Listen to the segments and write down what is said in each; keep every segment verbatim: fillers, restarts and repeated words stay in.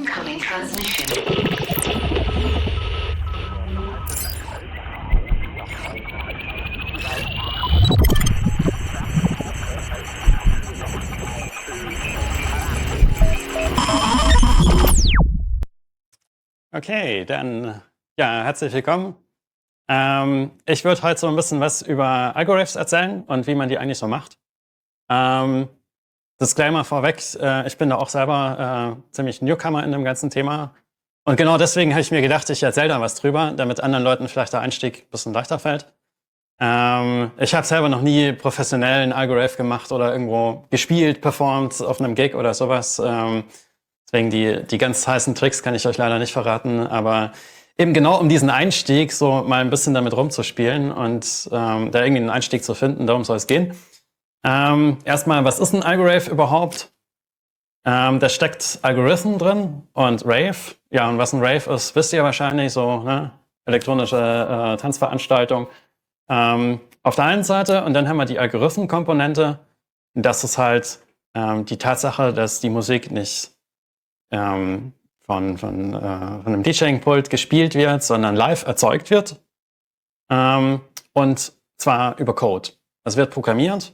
Incoming transmission. Okay, dann ja, herzlich willkommen. Ähm, ich würde heute so ein bisschen was über Algorithms erzählen und wie man die eigentlich so macht. Ähm, Disclaimer vorweg, äh, ich bin da auch selber äh, ziemlich Newcomer in dem ganzen Thema. Und genau deswegen habe ich mir gedacht, ich erzähle da was drüber, damit anderen Leuten vielleicht der Einstieg ein bisschen leichter fällt. Ähm, ich habe selber noch nie professionellen Algorithmus gemacht oder irgendwo gespielt, performt auf einem Gig oder sowas. Ähm, deswegen die, die ganz heißen Tricks kann ich euch leider nicht verraten, aber eben genau um diesen Einstieg so mal ein bisschen damit rumzuspielen und ähm, da irgendwie einen Einstieg zu finden, darum soll es gehen. Ähm, erstmal, was ist ein Algorithmus überhaupt? Ähm, da steckt Algorithmen drin und Rave. Ja, und was ein Rave ist, wisst ihr wahrscheinlich, so ne? Elektronische äh, Tanzveranstaltung. Ähm, auf der einen Seite, und dann haben wir die Algorithmenkomponente. Das ist halt ähm, die Tatsache, dass die Musik nicht ähm, von, von, äh, von einem DJing-Pult gespielt wird, sondern live erzeugt wird. Ähm, und zwar über Code. Es wird programmiert.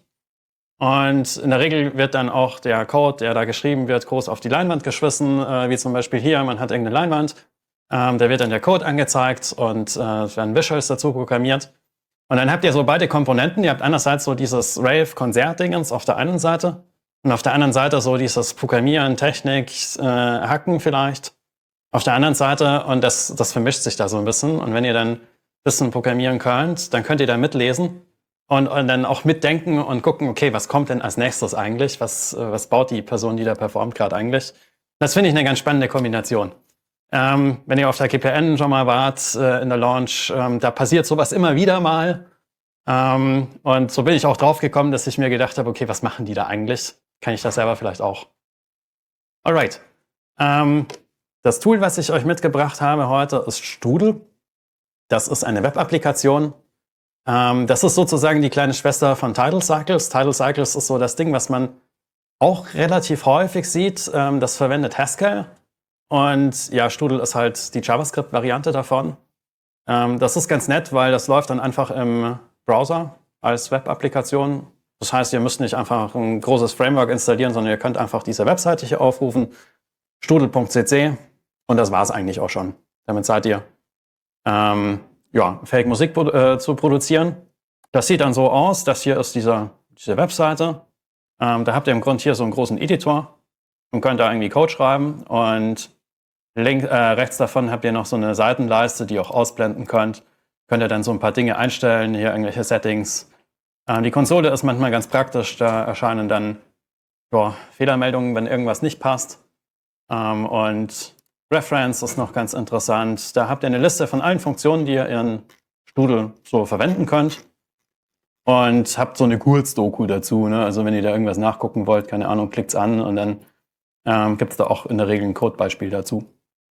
Und in der Regel wird dann auch der Code, der da geschrieben wird, groß auf die Leinwand geschmissen, äh, wie zum Beispiel hier, man hat irgendeine Leinwand, ähm, da wird dann der Code angezeigt und äh, es werden Visuals dazu programmiert. Und dann habt ihr so beide Komponenten, ihr habt einerseits so dieses Rave-Konzert-Dingens auf der einen Seite und auf der anderen Seite so dieses Programmieren, Technik, äh, Hacken vielleicht auf der anderen Seite und das, das vermischt sich da so ein bisschen. Und wenn ihr dann ein bisschen programmieren könnt, dann könnt ihr da mitlesen. Und, und dann auch mitdenken und gucken, okay, was kommt denn als nächstes eigentlich? Was, was baut die Person, die da performt, gerade eigentlich? Das finde ich eine ganz spannende Kombination. Ähm, wenn ihr auf der G P N schon mal wart, äh, in der Launch, ähm, da passiert sowas immer wieder mal. Ähm, und so bin ich auch drauf gekommen, dass ich mir gedacht habe, okay, was machen die da eigentlich? Kann ich das selber vielleicht auch? Alright. Ähm, das Tool, was ich euch mitgebracht habe heute, ist Strudel. Das ist eine Web-Applikation. Ähm, das ist sozusagen die kleine Schwester von Tidal Cycles. Tidal Cycles ist so das Ding, was man auch relativ häufig sieht. Ähm, das verwendet Haskell. Und ja, Strudel ist halt die JavaScript-Variante davon. Ähm, das ist ganz nett, weil das läuft dann einfach im Browser als Web-Applikation. Das heißt, ihr müsst nicht einfach ein großes Framework installieren, sondern ihr könnt einfach diese Webseite hier aufrufen. Strudel Punkt c c. Und das war es eigentlich auch schon. Damit seid ihr ähm, ja, fähig Musik äh, zu produzieren. Das sieht dann so aus, das hier ist diese, diese Webseite. Ähm, da habt ihr im Grunde hier so einen großen Editor und könnt da irgendwie Code schreiben. Und link, äh, rechts davon habt ihr noch so eine Seitenleiste, die ihr auch ausblenden könnt. Könnt ihr dann so ein paar Dinge einstellen, hier irgendwelche Settings. Ähm, die Konsole ist manchmal ganz praktisch, da erscheinen dann ja, Fehlermeldungen, wenn irgendwas nicht passt. Ähm, und Reference ist noch ganz interessant. Da habt ihr eine Liste von allen Funktionen, die ihr in Strudel so verwenden könnt. Und habt so eine Kurzdoku dazu. Ne? Also wenn ihr da irgendwas nachgucken wollt, keine Ahnung, klickt's an und dann ähm, gibt es da auch in der Regel ein Codebeispiel dazu.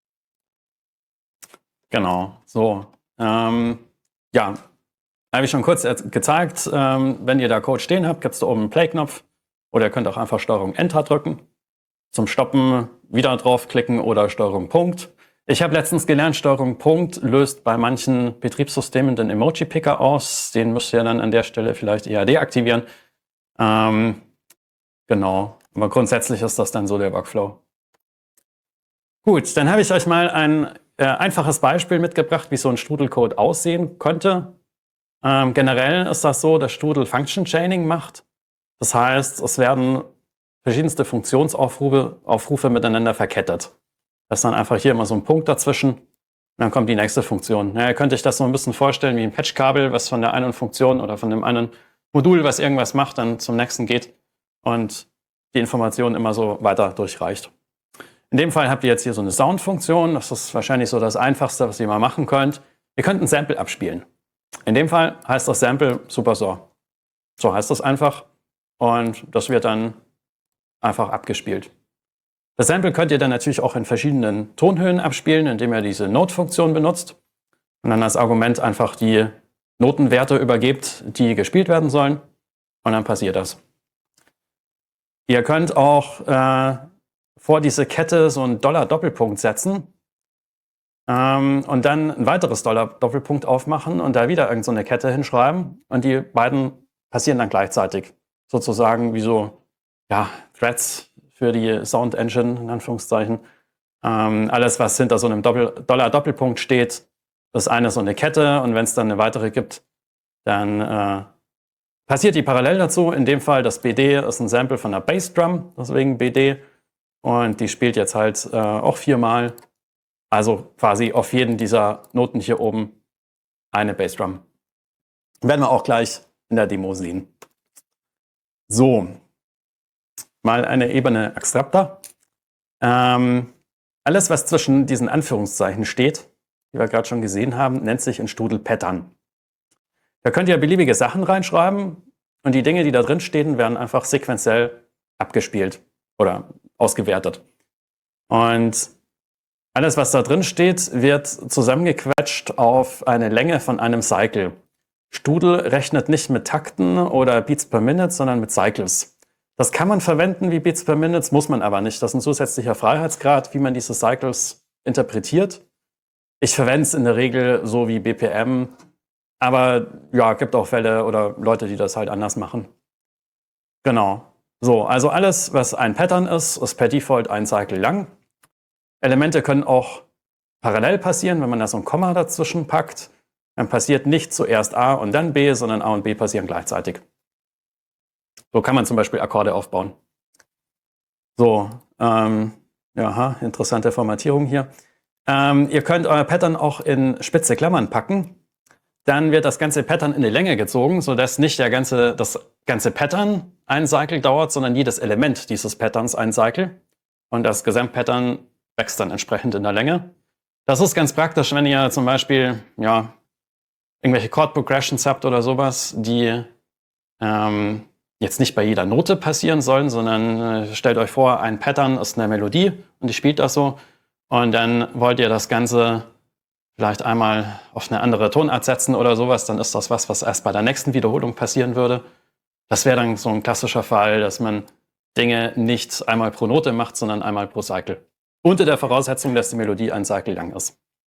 Genau, so. Ähm, ja, habe ich schon kurz gezeigt. Ähm, wenn ihr da Code stehen habt, gibt es da oben einen Play-Knopf. Oder ihr könnt auch einfach Steuerung Enter drücken. Zum Stoppen wieder draufklicken oder Steuerung Punkt. Ich habe letztens gelernt, Steuerung Punkt löst bei manchen Betriebssystemen den Emoji-Picker aus. Den müsst ihr dann an der Stelle vielleicht eher deaktivieren. Ähm, genau, aber grundsätzlich ist das dann so der Workflow. Gut, dann habe ich euch mal ein äh, einfaches Beispiel mitgebracht, wie so ein Strudel-Code aussehen könnte. Ähm, generell ist das so, dass Strudel Function Chaining macht. Das heißt, es werden verschiedenste Funktionsaufrufe Aufrufe miteinander verkettet. Das ist dann einfach hier immer so ein Punkt dazwischen und dann kommt die nächste Funktion. Ja, ihr könnt euch das so ein bisschen vorstellen wie ein Patchkabel, was von der einen Funktion oder von dem einen Modul, was irgendwas macht, dann zum nächsten geht und die Information immer so weiter durchreicht. In dem Fall habt ihr jetzt hier so eine Sound-Funktion. Das ist wahrscheinlich so das Einfachste, was ihr mal machen könnt. Ihr könnt ein Sample abspielen. In dem Fall heißt das Sample SuperSaw. So heißt das einfach und das wird dann einfach abgespielt. Das Sample könnt ihr dann natürlich auch in verschiedenen Tonhöhen abspielen, indem ihr diese Note-Funktion benutzt und dann als Argument einfach die Notenwerte übergebt, die gespielt werden sollen und dann passiert das. Ihr könnt auch äh, vor diese Kette so einen Dollar-Doppelpunkt setzen ähm, und dann ein weiteres Dollar-Doppelpunkt aufmachen und da wieder irgend so eine Kette hinschreiben und die beiden passieren dann gleichzeitig. Sozusagen wie so ja, Threads für die Sound Engine, in Anführungszeichen. Ähm, alles, was hinter so einem Dollar-Doppelpunkt steht, ist eine so eine Kette und wenn es dann eine weitere gibt, dann äh, passiert die parallel dazu. In dem Fall, das B D ist ein Sample von der Bassdrum, deswegen B D. Und die spielt jetzt halt äh, auch viermal. Also quasi auf jeden dieser Noten hier oben eine Bassdrum. Werden wir auch gleich in der Demo sehen. So, mal eine Ebene abstrakter. Ähm, alles, was zwischen diesen Anführungszeichen steht, die wir gerade schon gesehen haben, nennt sich in Strudel Pattern. Da könnt ihr beliebige Sachen reinschreiben und die Dinge, die da drin stehen, werden einfach sequenziell abgespielt oder ausgewertet. Und alles, was da drin steht, wird zusammengequetscht auf eine Länge von einem Cycle. Strudel rechnet nicht mit Takten oder Beats per Minute, sondern mit Cycles. Das kann man verwenden wie Beats per Minute, muss man aber nicht. Das ist ein zusätzlicher Freiheitsgrad, wie man diese Cycles interpretiert. Ich verwende es in der Regel so wie B P M, aber ja, gibt auch Fälle oder Leute, die das halt anders machen. Genau. So, also alles, was ein Pattern ist, ist per Default ein Cycle lang. Elemente können auch parallel passieren, wenn man da so ein Komma dazwischen packt. Dann passiert nicht zuerst A und dann B, sondern A und B passieren gleichzeitig. So kann man zum Beispiel Akkorde aufbauen. So, ähm, ja, interessante Formatierung hier. Ähm, ihr könnt euer Pattern auch in spitze Klammern packen. Dann wird das ganze Pattern in die Länge gezogen, sodass nicht der ganze, das ganze Pattern ein Cycle dauert, sondern jedes Element dieses Patterns ein Cycle. Und das Gesamtpattern wächst dann entsprechend in der Länge. Das ist ganz praktisch, wenn ihr zum Beispiel ja, irgendwelche Chord Progressions habt oder sowas, die ähm, jetzt nicht bei jeder Note passieren sollen, sondern äh, stellt euch vor, ein Pattern ist eine Melodie und die spielt das so. Und dann wollt ihr das Ganze vielleicht einmal auf eine andere Tonart setzen oder sowas, dann ist das was, was erst bei der nächsten Wiederholung passieren würde. Das wäre dann so ein klassischer Fall, dass man Dinge nicht einmal pro Note macht, sondern einmal pro Cycle. Unter der Voraussetzung, dass die Melodie ein Cycle lang ist.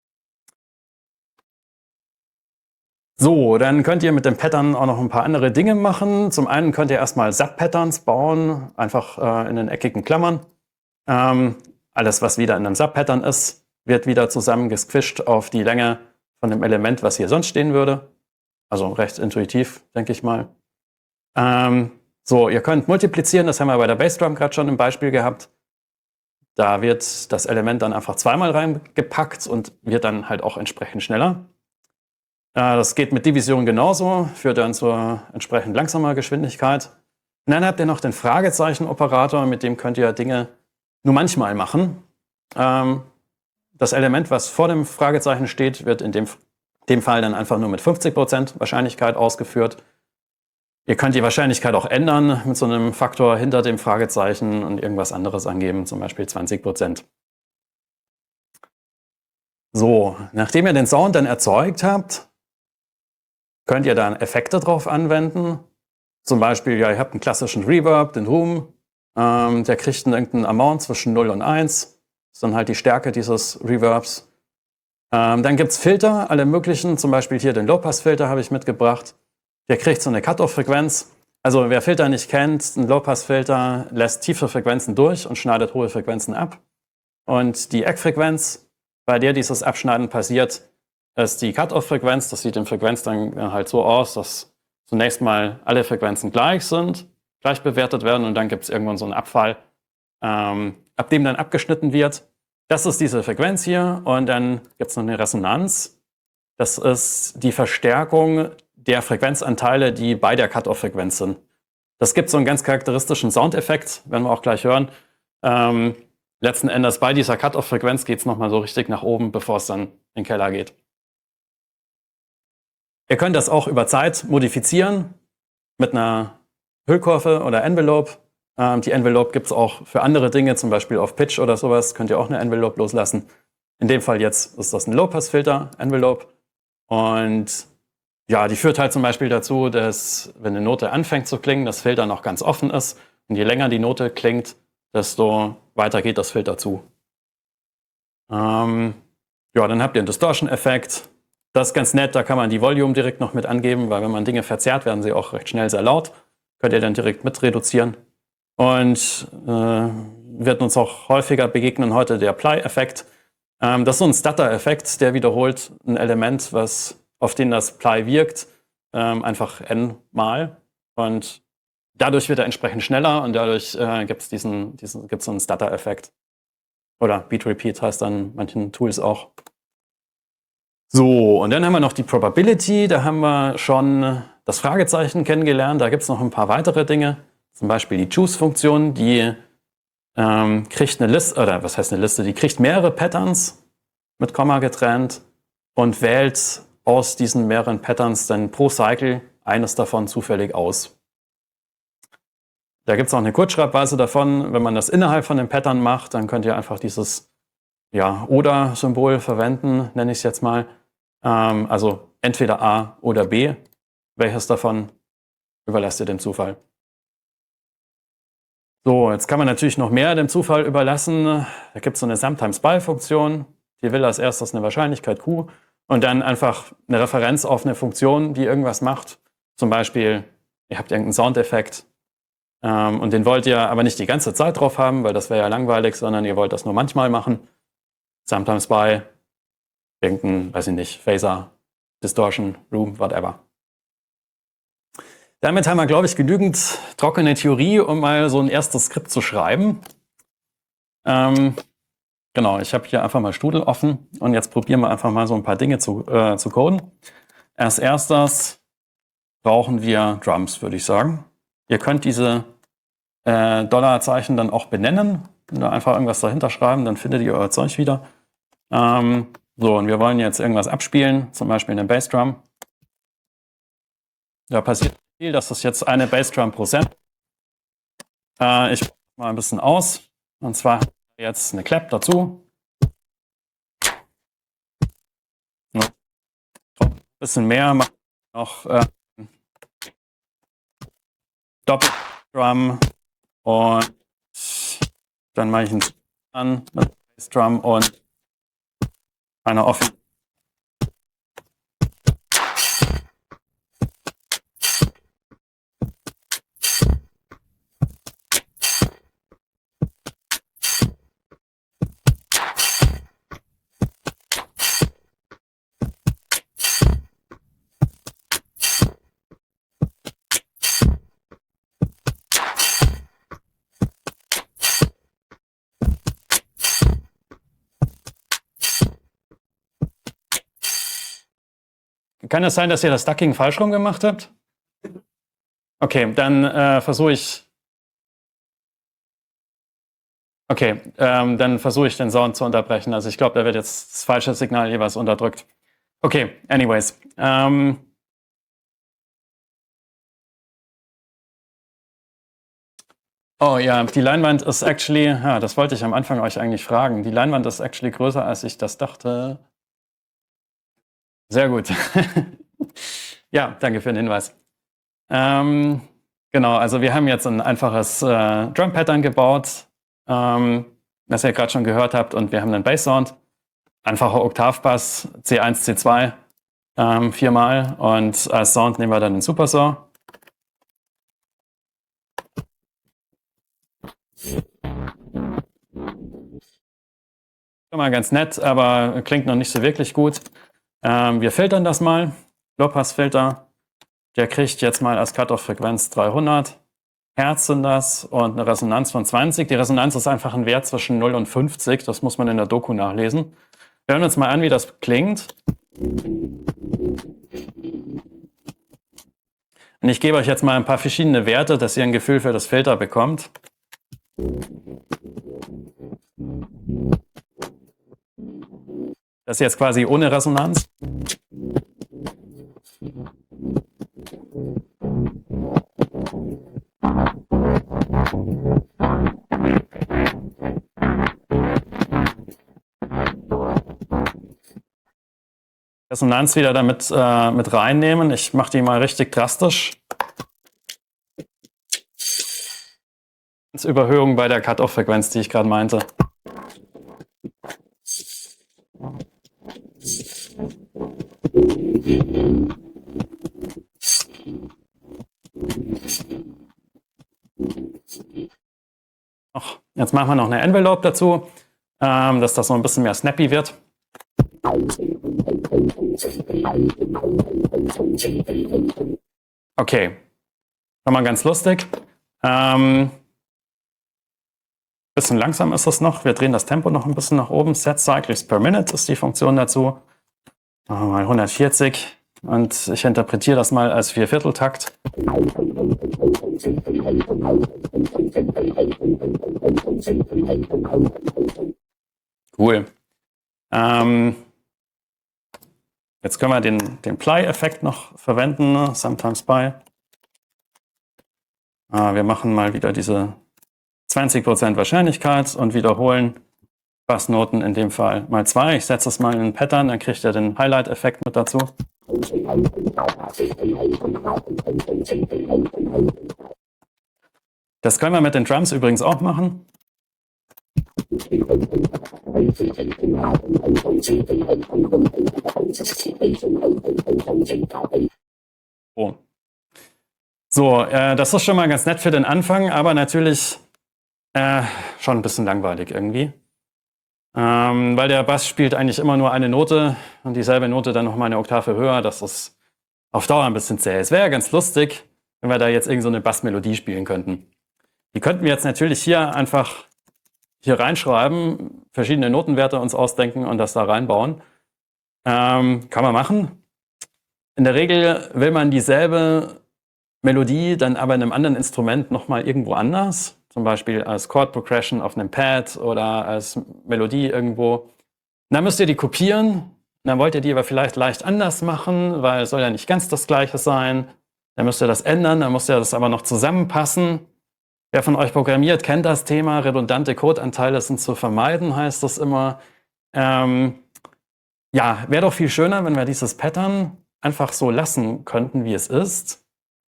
So, dann könnt ihr mit dem Pattern auch noch ein paar andere Dinge machen. Zum einen könnt ihr erstmal Subpatterns bauen, einfach äh, in den eckigen Klammern. Ähm, alles, was wieder in einem Subpattern ist, wird wieder zusammengesquisht auf die Länge von dem Element, was hier sonst stehen würde. Also recht intuitiv, denke ich mal. Ähm, so, ihr könnt multiplizieren, das haben wir bei der Bassdrum gerade schon im Beispiel gehabt. Da wird das Element dann einfach zweimal reingepackt und wird dann halt auch entsprechend schneller. Äh, das geht mit Division genauso, führt dann zur entsprechend langsamer Geschwindigkeit. Und dann habt ihr noch den Fragezeichen-Operator, mit dem könnt ihr Dinge nur manchmal machen. Ähm, das Element, was vor dem Fragezeichen steht, wird in dem, dem Fall dann einfach nur mit fünfzig Prozent Wahrscheinlichkeit ausgeführt. Ihr könnt die Wahrscheinlichkeit auch ändern mit so einem Faktor hinter dem Fragezeichen und irgendwas anderes angeben, zum Beispiel zwanzig Prozent. So, nachdem ihr den Sound dann erzeugt habt, könnt ihr dann Effekte drauf anwenden. Zum Beispiel, ja, ihr habt einen klassischen Reverb, den Room, ähm, der kriegt irgendeinen Amount zwischen null und eins. Das ist dann halt die Stärke dieses Reverbs. Ähm, dann gibt es Filter, alle möglichen, zum Beispiel hier den Low-Pass-Filter habe ich mitgebracht. Der kriegt so eine Cut-Off-Frequenz. Also wer Filter nicht kennt, ein Low-Pass-Filter lässt tiefe Frequenzen durch und schneidet hohe Frequenzen ab. Und die Eckfrequenz, bei der dieses Abschneiden passiert, ist die Cut-Off-Frequenz. Das sieht im Frequenz dann halt so aus, dass zunächst mal alle Frequenzen gleich sind, gleich bewertet werden und dann gibt es irgendwann so einen Abfall, ähm, ab dem dann abgeschnitten wird. Das ist diese Frequenz hier und dann gibt es noch eine Resonanz. Das ist die Verstärkung der Frequenzanteile, die bei der Cut-Off-Frequenz sind. Das gibt so einen ganz charakteristischen Soundeffekt, werden wir auch gleich hören. Ähm, letzten Endes bei dieser Cut-Off-Frequenz geht es nochmal so richtig nach oben, bevor es dann in den Keller geht. Ihr könnt das auch über Zeit modifizieren mit einer Hüllkurve oder Envelope. Ähm, die Envelope gibt es auch für andere Dinge, zum Beispiel auf Pitch oder sowas, könnt ihr auch eine Envelope loslassen. In dem Fall jetzt ist das ein Low-Pass-Filter, Envelope. Und ja, die führt halt zum Beispiel dazu, dass wenn eine Note anfängt zu klingen, das Filter noch ganz offen ist. Und je länger die Note klingt, desto weiter geht das Filter zu. Ähm, ja, dann habt ihr einen Distortion-Effekt. Das ist ganz nett, da kann man die Volume direkt noch mit angeben, weil wenn man Dinge verzerrt, werden sie auch recht schnell sehr laut. Könnt ihr dann direkt mit reduzieren. Und äh, wird uns auch häufiger begegnen heute der Ply-Effekt. Ähm, das ist so ein Stutter-Effekt, der wiederholt ein Element, was, auf den das Ply wirkt, ähm, einfach n-mal. Und dadurch wird er entsprechend schneller und dadurch äh, gibt es diesen, diesen, gibt's so einen Stutter-Effekt. Oder Beat Repeat heißt dann manchen Tools auch. So, und dann haben wir noch die Probability. Da haben wir schon das Fragezeichen kennengelernt. Da gibt es noch ein paar weitere Dinge. Zum Beispiel die Choose-Funktion, die ähm, kriegt eine Liste, oder was heißt eine Liste? Die kriegt mehrere Patterns mit Komma getrennt und wählt aus diesen mehreren Patterns dann pro Cycle eines davon zufällig aus. Da gibt es auch eine Kurzschreibweise davon. Wenn man das innerhalb von dem Pattern macht, dann könnt ihr einfach dieses ja, Oder-Symbol verwenden, nenne ich es jetzt mal. Ähm, also entweder A oder B. Welches davon überlasst ihr dem Zufall? So, jetzt kann man natürlich noch mehr dem Zufall überlassen. Da gibt es so eine Sum-Times-By-Funktion. Die will als erstes eine Wahrscheinlichkeit Q und dann einfach eine Referenz auf eine Funktion, die irgendwas macht. Zum Beispiel, ihr habt irgendeinen Soundeffekt ähm, und den wollt ihr aber nicht die ganze Zeit drauf haben, weil das wäre ja langweilig, sondern ihr wollt das nur manchmal machen. Sum-Times-By, irgendein, weiß ich nicht, Phaser, Distortion, Room, whatever. Damit haben wir, glaube ich, genügend trockene Theorie, um mal so ein erstes Skript zu schreiben. Ähm, genau, ich habe hier einfach mal Studel offen und jetzt probieren wir einfach mal so ein paar Dinge zu, äh, zu coden. Als erstes brauchen wir Drums, würde ich sagen. Ihr könnt diese äh, Dollarzeichen dann auch benennen. Wenn da einfach irgendwas dahinter schreiben, dann findet ihr euer Zeug wieder. Ähm, so, und wir wollen jetzt irgendwas abspielen, zum Beispiel eine Bassdrum. Da passiert viel, das ist jetzt eine Bassdrum pro Cent. Äh, ich probiere mal ein bisschen aus. Und zwar jetzt eine Clap dazu. Ein bisschen mehr, machen wir noch äh, Doppeldrum und dann mache ich einen an mit Bassdrum und einer offen. Kann es sein, dass ihr das Ducking falsch rum gemacht habt? Okay, dann äh, versuche ich. Okay, ähm, dann versuche ich den Sound zu unterbrechen. Also ich glaube, da wird jetzt das falsche Signal jeweils unterdrückt. Okay, anyways. Ähm, oh ja, die Leinwand ist actually, ja, das wollte ich am Anfang euch eigentlich fragen. Die Leinwand ist actually größer, als ich das dachte. Sehr gut. Ja, danke für den Hinweis. Ähm, genau, also wir haben jetzt ein einfaches äh, Drum-Pattern gebaut, ähm, das ihr gerade schon gehört habt, und wir haben einen Bass-Sound, einfacher Oktavbass, C eins, C zwei, ähm, viermal, und als Sound nehmen wir dann den Supersaw. Schon mal ganz nett, aber klingt noch nicht so wirklich gut. Ähm, wir filtern das mal, Low-Pass-Filter. Der kriegt jetzt mal als Cut-Off-Frequenz dreihundert Hertz sind das und eine Resonanz von zwanzig. Die Resonanz ist einfach ein Wert zwischen null und fünfzig. Das muss man in der Doku nachlesen. Wir hören uns mal an, wie das klingt. Und ich gebe euch jetzt mal ein paar verschiedene Werte, dass ihr ein Gefühl für das Filter bekommt. Das ist jetzt quasi ohne Resonanz. Resonanz wieder damit äh, mit reinnehmen. Ich mache die mal richtig drastisch. Überhöhung bei der Cut-Off-Frequenz, die ich gerade meinte. Ach, jetzt machen wir noch eine Envelope dazu, ähm, dass das so ein bisschen mehr snappy wird. Okay, schon mal ganz lustig. Ähm, bisschen langsam ist es noch. Wir drehen das Tempo noch ein bisschen nach oben. Set Cycles per Minute ist die Funktion dazu. Machen wir mal hundertvierzig. Und ich interpretiere das mal als Viervierteltakt. Cool. Ähm, jetzt können wir den, den Ply-Effekt noch verwenden. Sometimes by. Ah, wir machen mal wieder diese zwanzig Prozent Wahrscheinlichkeit und wiederholen Bassnoten in dem Fall mal zwei. Ich setze es mal in einen Pattern, dann kriegt ihr den Highlight-Effekt mit dazu. Das können wir mit den Drums übrigens auch machen. Oh. So, äh, das ist schon mal ganz nett für den Anfang, aber natürlich äh, schon ein bisschen langweilig irgendwie. Ähm, weil der Bass spielt eigentlich immer nur eine Note und dieselbe Note dann nochmal eine Oktave höher. Das ist auf Dauer ein bisschen zäh. Es wäre ja ganz lustig, wenn wir da jetzt irgend so eine Bassmelodie spielen könnten. Die könnten wir jetzt natürlich hier einfach hier reinschreiben, verschiedene Notenwerte uns ausdenken und das da reinbauen. Ähm, kann man machen. In der Regel will man dieselbe Melodie dann aber in einem anderen Instrument nochmal irgendwo anders. Zum Beispiel als Chord Progression auf einem Pad oder als Melodie irgendwo. Dann müsst ihr die kopieren. Dann wollt ihr die aber vielleicht leicht anders machen, weil es soll ja nicht ganz das Gleiche sein. Dann müsst ihr das ändern, dann muss ja das aber noch zusammenpassen. Wer von euch programmiert, kennt das Thema. Redundante Codeanteile sind zu vermeiden, heißt das immer. Ähm, ja, wäre doch viel schöner, wenn wir dieses Pattern einfach so lassen könnten, wie es ist.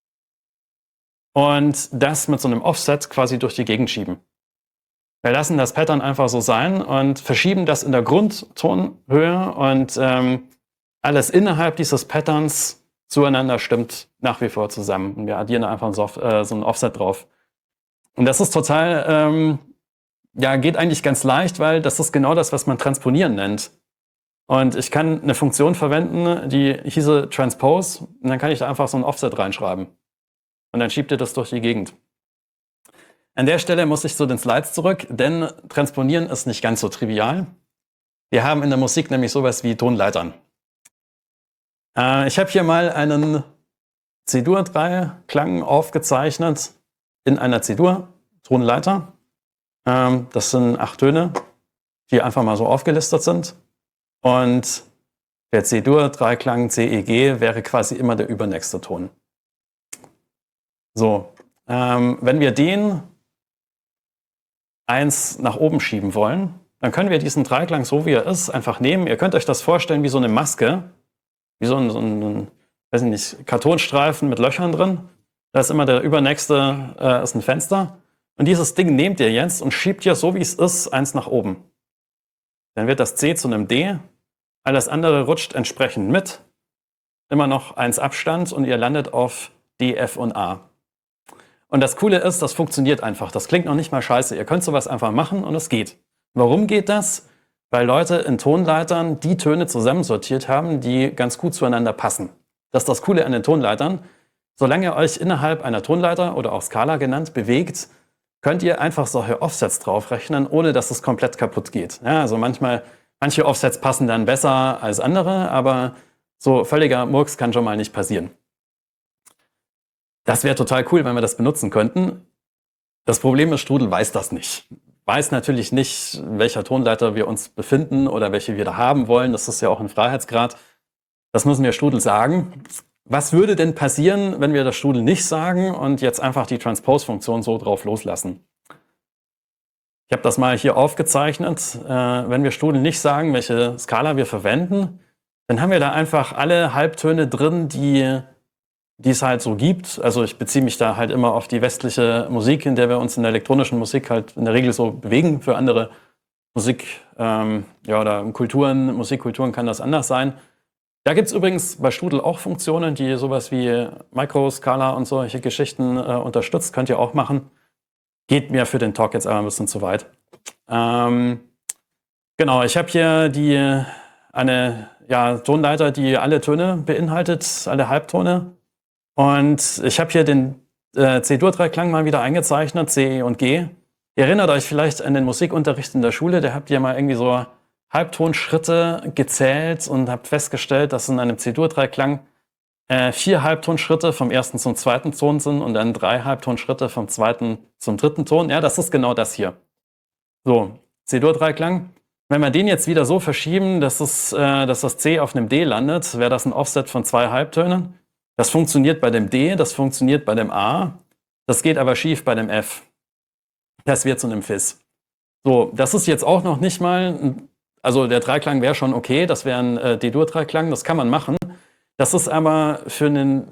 Und das mit so einem Offset quasi durch die Gegend schieben. Wir lassen das Pattern einfach so sein und verschieben das in der Grundtonhöhe und ähm, alles innerhalb dieses Patterns zueinander stimmt nach wie vor zusammen. Und wir addieren einfach so, äh, so ein Offset drauf. Und das ist total, ähm, ja, geht eigentlich ganz leicht, weil das ist genau das, was man Transponieren nennt. Und ich kann eine Funktion verwenden, die hieße Transpose, und dann kann ich da einfach so ein Offset reinschreiben. Und dann schiebt ihr das durch die Gegend. An der Stelle muss ich zu den Slides zurück, denn Transponieren ist nicht ganz so trivial. Wir haben in der Musik nämlich sowas wie Tonleitern. Äh, ich habe hier mal einen C-Dur drei Klang aufgezeichnet in einer C-Dur Tonleiter. Ähm, das sind acht Töne, die einfach mal so aufgelistet sind. Und der C-Dur drei Klang C E G wäre quasi immer der übernächste Ton. So, ähm, wenn wir den eins nach oben schieben wollen, dann können wir diesen Dreiklang, so wie er ist, einfach nehmen. Ihr könnt euch das vorstellen wie so eine Maske, wie so ein, so ein weiß ich nicht, Kartonstreifen mit Löchern drin. Da ist immer der übernächste, äh, ist ein Fenster. Und dieses Ding nehmt ihr jetzt und schiebt hier, so wie es ist, eins nach oben. Dann wird das C zu einem D, alles andere rutscht entsprechend mit. Immer noch eins Abstand und ihr landet auf D, F und A. Und das Coole ist, das funktioniert einfach. Das klingt noch nicht mal scheiße. Ihr könnt sowas einfach machen und es geht. Warum geht das? Weil Leute in Tonleitern die Töne zusammensortiert haben, die ganz gut zueinander passen. Das ist das Coole an den Tonleitern. Solange ihr euch innerhalb einer Tonleiter oder auch Skala genannt bewegt, könnt ihr einfach solche Offsets draufrechnen, ohne dass es komplett kaputt geht. Ja, also manchmal, manche Offsets passen dann besser als andere, aber so völliger Murks kann schon mal nicht passieren. Das wäre total cool, wenn wir das benutzen könnten. Das Problem ist, Strudel weiß das nicht. Weiß natürlich nicht, in welcher Tonleiter wir uns befinden oder welche wir da haben wollen. Das ist ja auch ein Freiheitsgrad. Das müssen wir Strudel sagen. Was würde denn passieren, wenn wir das Strudel nicht sagen und jetzt einfach die Transpose-Funktion so drauf loslassen? Ich habe das mal hier aufgezeichnet. Äh, wenn wir Strudel nicht sagen, welche Skala wir verwenden, dann haben wir da einfach alle Halbtöne drin, die die es halt so gibt. Also ich beziehe mich da halt immer auf die westliche Musik, in der wir uns in der elektronischen Musik halt in der Regel so bewegen. Für andere Musik, ähm, ja, oder Kulturen, Musikkulturen kann das anders sein. Da gibt es übrigens bei Strudel auch Funktionen, die sowas wie Microskala und solche Geschichten äh, unterstützt. Könnt ihr auch machen. Geht mir für den Talk jetzt aber ein bisschen zu weit. Ähm, genau, ich habe hier die, eine ja, Tonleiter, die alle Töne beinhaltet, alle Halbtone. Und ich habe hier den äh, C-Dur-Dreiklang mal wieder eingezeichnet, C, E und G. Ihr erinnert euch vielleicht an den Musikunterricht in der Schule, da habt ihr mal irgendwie so Halbtonschritte gezählt und habt festgestellt, dass in einem C-Dur-Dreiklang äh, vier Halbtonschritte vom ersten zum zweiten Ton sind und dann drei Halbtonschritte vom zweiten zum dritten Ton. Ja, das ist genau das hier. So, C-Dur-Dreiklang. Wenn wir den jetzt wieder so verschieben, dass, es, äh, dass das C auf einem D landet, wäre das ein Offset von zwei Halbtönen. Das funktioniert bei dem D, das funktioniert bei dem A. Das geht aber schief bei dem F. Das wird zu einem Fis. So, das ist jetzt auch noch nicht mal, also der Dreiklang wäre schon okay, das wäre ein äh, D-Dur-Dreiklang, das kann man machen. Das ist aber für einen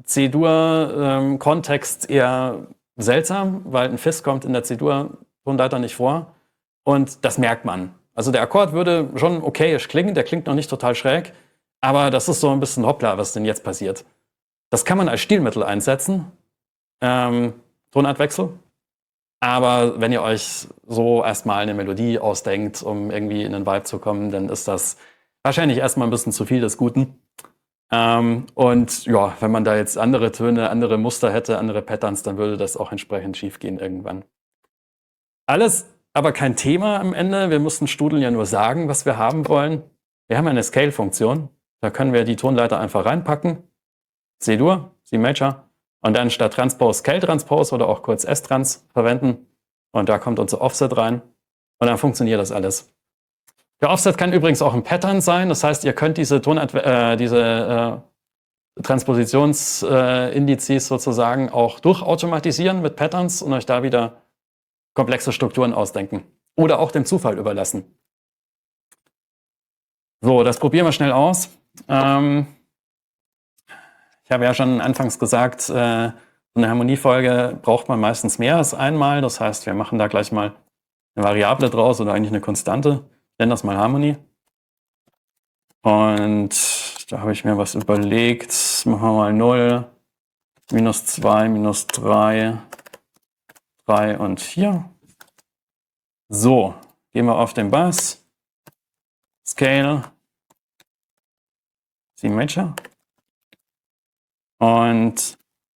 C-Dur-Kontext ähm, eher seltsam, weil ein Fis kommt in der C-Dur-Tonleiter nicht vor. Und das merkt man. Also der Akkord würde schon okayisch klingen, der klingt noch nicht total schräg, aber das ist so ein bisschen hoppla, was denn jetzt passiert. Das kann man als Stilmittel einsetzen, ähm, Tonartwechsel. Aber wenn ihr euch so erstmal eine Melodie ausdenkt, um irgendwie in den Vibe zu kommen, dann ist das wahrscheinlich erstmal ein bisschen zu viel des Guten. Ähm, und ja, wenn man da jetzt andere Töne, andere Muster hätte, andere Patterns, dann würde das auch entsprechend schief gehen irgendwann. Alles aber kein Thema am Ende. Wir mussten Strudeln ja nur sagen, was wir haben wollen. Wir haben eine Scale-Funktion. Da können wir die Tonleiter einfach reinpacken. C-Dur, C-Major. Und dann statt Transpose Scale-Transpose oder auch kurz S-Trans verwenden. Und da kommt unser Offset rein. Und dann funktioniert das alles. Der Offset kann übrigens auch ein Pattern sein. Das heißt, ihr könnt diese, Tonart äh, diese äh, Transpositionsindizes äh, sozusagen auch durchautomatisieren mit Patterns und euch da wieder komplexe Strukturen ausdenken. Oder auch dem Zufall überlassen. So, das probieren wir schnell aus. Ähm, Ich habe ja schon anfangs gesagt, äh, eine Harmoniefolge braucht man meistens mehr als einmal. Das heißt, wir machen da gleich mal eine Variable draus oder eigentlich eine Konstante. Ich nenne das mal Harmony. Und da habe ich mir was überlegt. Machen wir mal null, minus zwei, minus drei, drei und vier. So, gehen wir auf den Bass. Scale. C-Major. Und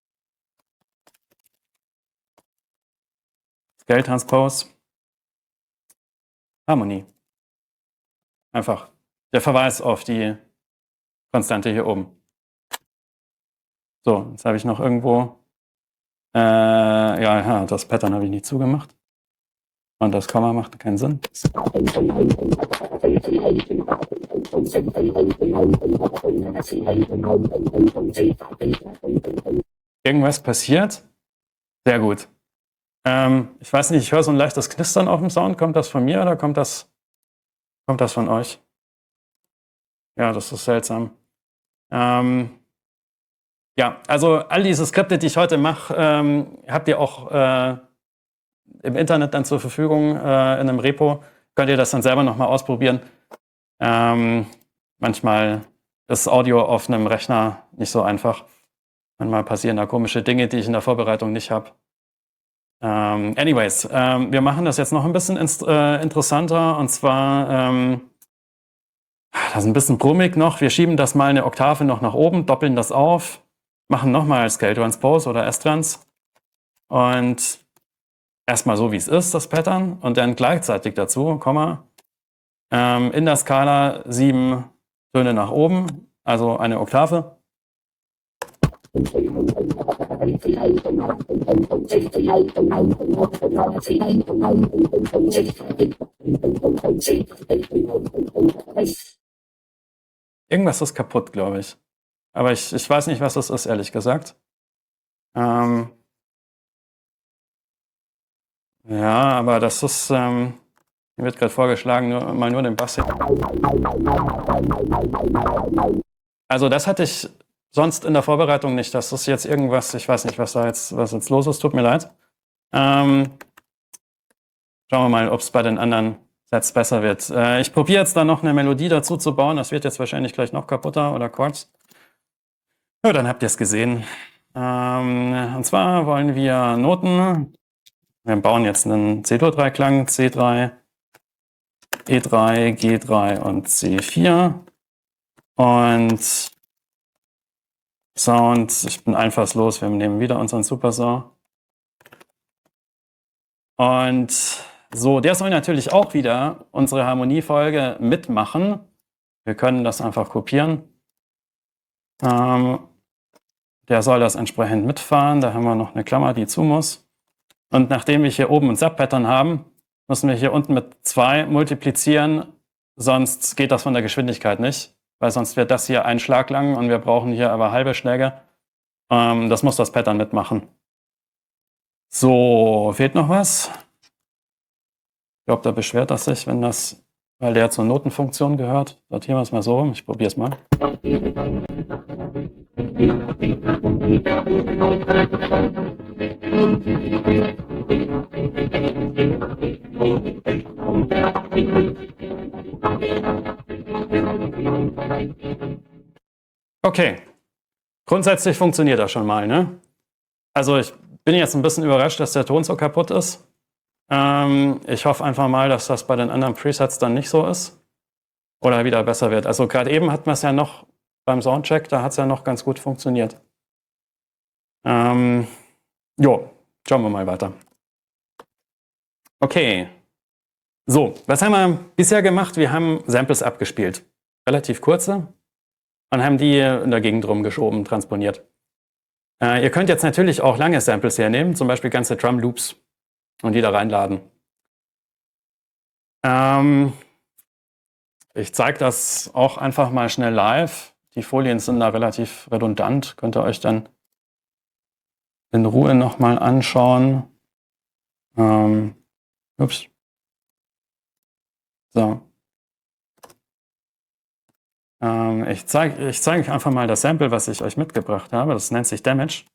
Scale Transpose, Harmony. Einfach der Verweis auf die Konstante hier oben. So, jetzt habe ich noch irgendwo, äh, ja, ja, das Pattern habe ich nicht zugemacht. Und das Komma macht keinen Sinn. Irgendwas passiert? Sehr gut. Ähm, ich weiß nicht, ich höre so ein leichtes Knistern auf dem Sound. Kommt das von mir oder kommt das, kommt das von euch? Ja, das ist seltsam. Ähm, ja, also all diese Skripte, die ich heute mache, ähm, habt ihr auch äh, im Internet dann zur Verfügung äh, in einem Repo. Könnt ihr das dann selber nochmal ausprobieren. Ähm, manchmal ist Audio auf einem Rechner nicht so einfach. Manchmal passieren da komische Dinge, die ich in der Vorbereitung nicht habe. Ähm, anyways, ähm, wir machen das jetzt noch ein bisschen ins, äh, interessanter. Und zwar, ähm, das ist ein bisschen brummig noch. Wir schieben das mal eine Oktave noch nach oben, doppeln das auf, machen nochmal Scale Transpose oder S-Trans. Und erstmal so, wie es ist, das Pattern. Und dann gleichzeitig dazu, Komma, ähm, in der Skala sieben Töne nach oben, also eine Oktave. Irgendwas ist kaputt, glaube ich. Aber ich, ich weiß nicht, was das ist, ehrlich gesagt. Ähm ja, aber das ist, ähm, mir wird gerade vorgeschlagen, nur, mal nur den Bass. Also das hatte ich sonst in der Vorbereitung nicht. Das ist jetzt irgendwas, ich weiß nicht, was da jetzt, was jetzt los ist, tut mir leid. Ähm, schauen wir mal, ob es bei den anderen Sets besser wird. Äh, ich probiere jetzt da noch eine Melodie dazu zu bauen. Das wird jetzt wahrscheinlich gleich noch kaputter oder Chords. Ja, dann habt ihr es gesehen. Ähm, und zwar wollen wir Noten. Wir bauen jetzt einen C Dur drei Klang, C drei, E drei, G drei und C vier. Und Sound, ich bin einfallslos, wir nehmen wieder unseren Supersaw. Und so, der soll natürlich auch wieder unsere Harmoniefolge mitmachen. Wir können das einfach kopieren. Ähm, der soll das entsprechend mitfahren. Da haben wir noch eine Klammer, die zu muss. Und nachdem wir hier oben ein Sub-Pattern haben, müssen wir hier unten mit zwei multiplizieren, sonst geht das von der Geschwindigkeit nicht, weil sonst wird das hier ein Schlag lang und wir brauchen hier aber halbe Schläge. Ähm, das muss das Pattern mitmachen. So, fehlt noch was? Ich glaube, da beschwert das sich, wenn das, weil der zur Notenfunktion gehört. Sortieren wir es mal so rum. Ich probiere es mal. Okay. Grundsätzlich funktioniert das schon mal, ne? Also ich bin jetzt ein bisschen überrascht, dass der Ton so kaputt ist. Ähm, ich hoffe einfach mal, dass das bei den anderen Presets dann nicht so ist. Oder wieder besser wird. Also gerade eben hatten wir es ja noch beim Soundcheck, da hat es ja noch ganz gut funktioniert. Ähm, jo, schauen wir mal weiter. Okay. So, was haben wir bisher gemacht? Wir haben Samples abgespielt. Relativ kurze. Und haben die in der Gegend rumgeschoben, transponiert. Äh, ihr könnt jetzt natürlich auch lange Samples hernehmen, zum Beispiel ganze Drum Loops und die da reinladen. Ähm, ich zeige das auch einfach mal schnell live. Die Folien sind da relativ redundant. Könnt ihr euch dann in Ruhe nochmal anschauen. Ähm, ups. So. Ähm, ich zeige ich zeig euch einfach mal das Sample, was ich euch mitgebracht habe. Das nennt sich Damage.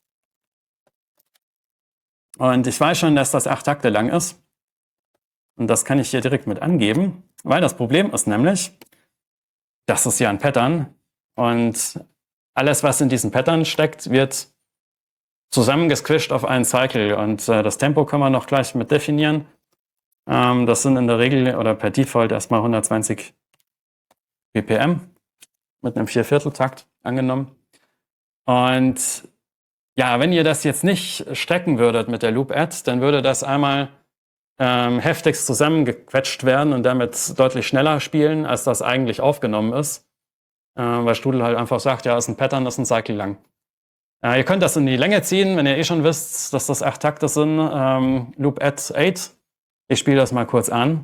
Und ich weiß schon, dass das acht Takte lang ist. Und das kann ich hier direkt mit angeben, weil das Problem ist nämlich, das ist ja ein Pattern. Und alles, was in diesem Pattern steckt, wird zusammengesquisht auf einen Cycle. Und äh, das Tempo können wir noch gleich mit definieren. Ähm, das sind in der Regel oder per Default erstmal hundertzwanzig B P M mit einem Viervierteltakt angenommen. Und ja, wenn ihr das jetzt nicht strecken würdet mit der Loop-Add, dann würde das einmal ähm, heftigst zusammengequetscht werden und damit deutlich schneller spielen, als das eigentlich aufgenommen ist. Äh, weil Strudel halt einfach sagt, ja, ist ein Pattern, das ist ein Cycle lang. Äh, ihr könnt das in die Länge ziehen, wenn ihr eh schon wisst, dass das acht Takte sind. Ähm, Loop-Add acht. Ich spiele das mal kurz an.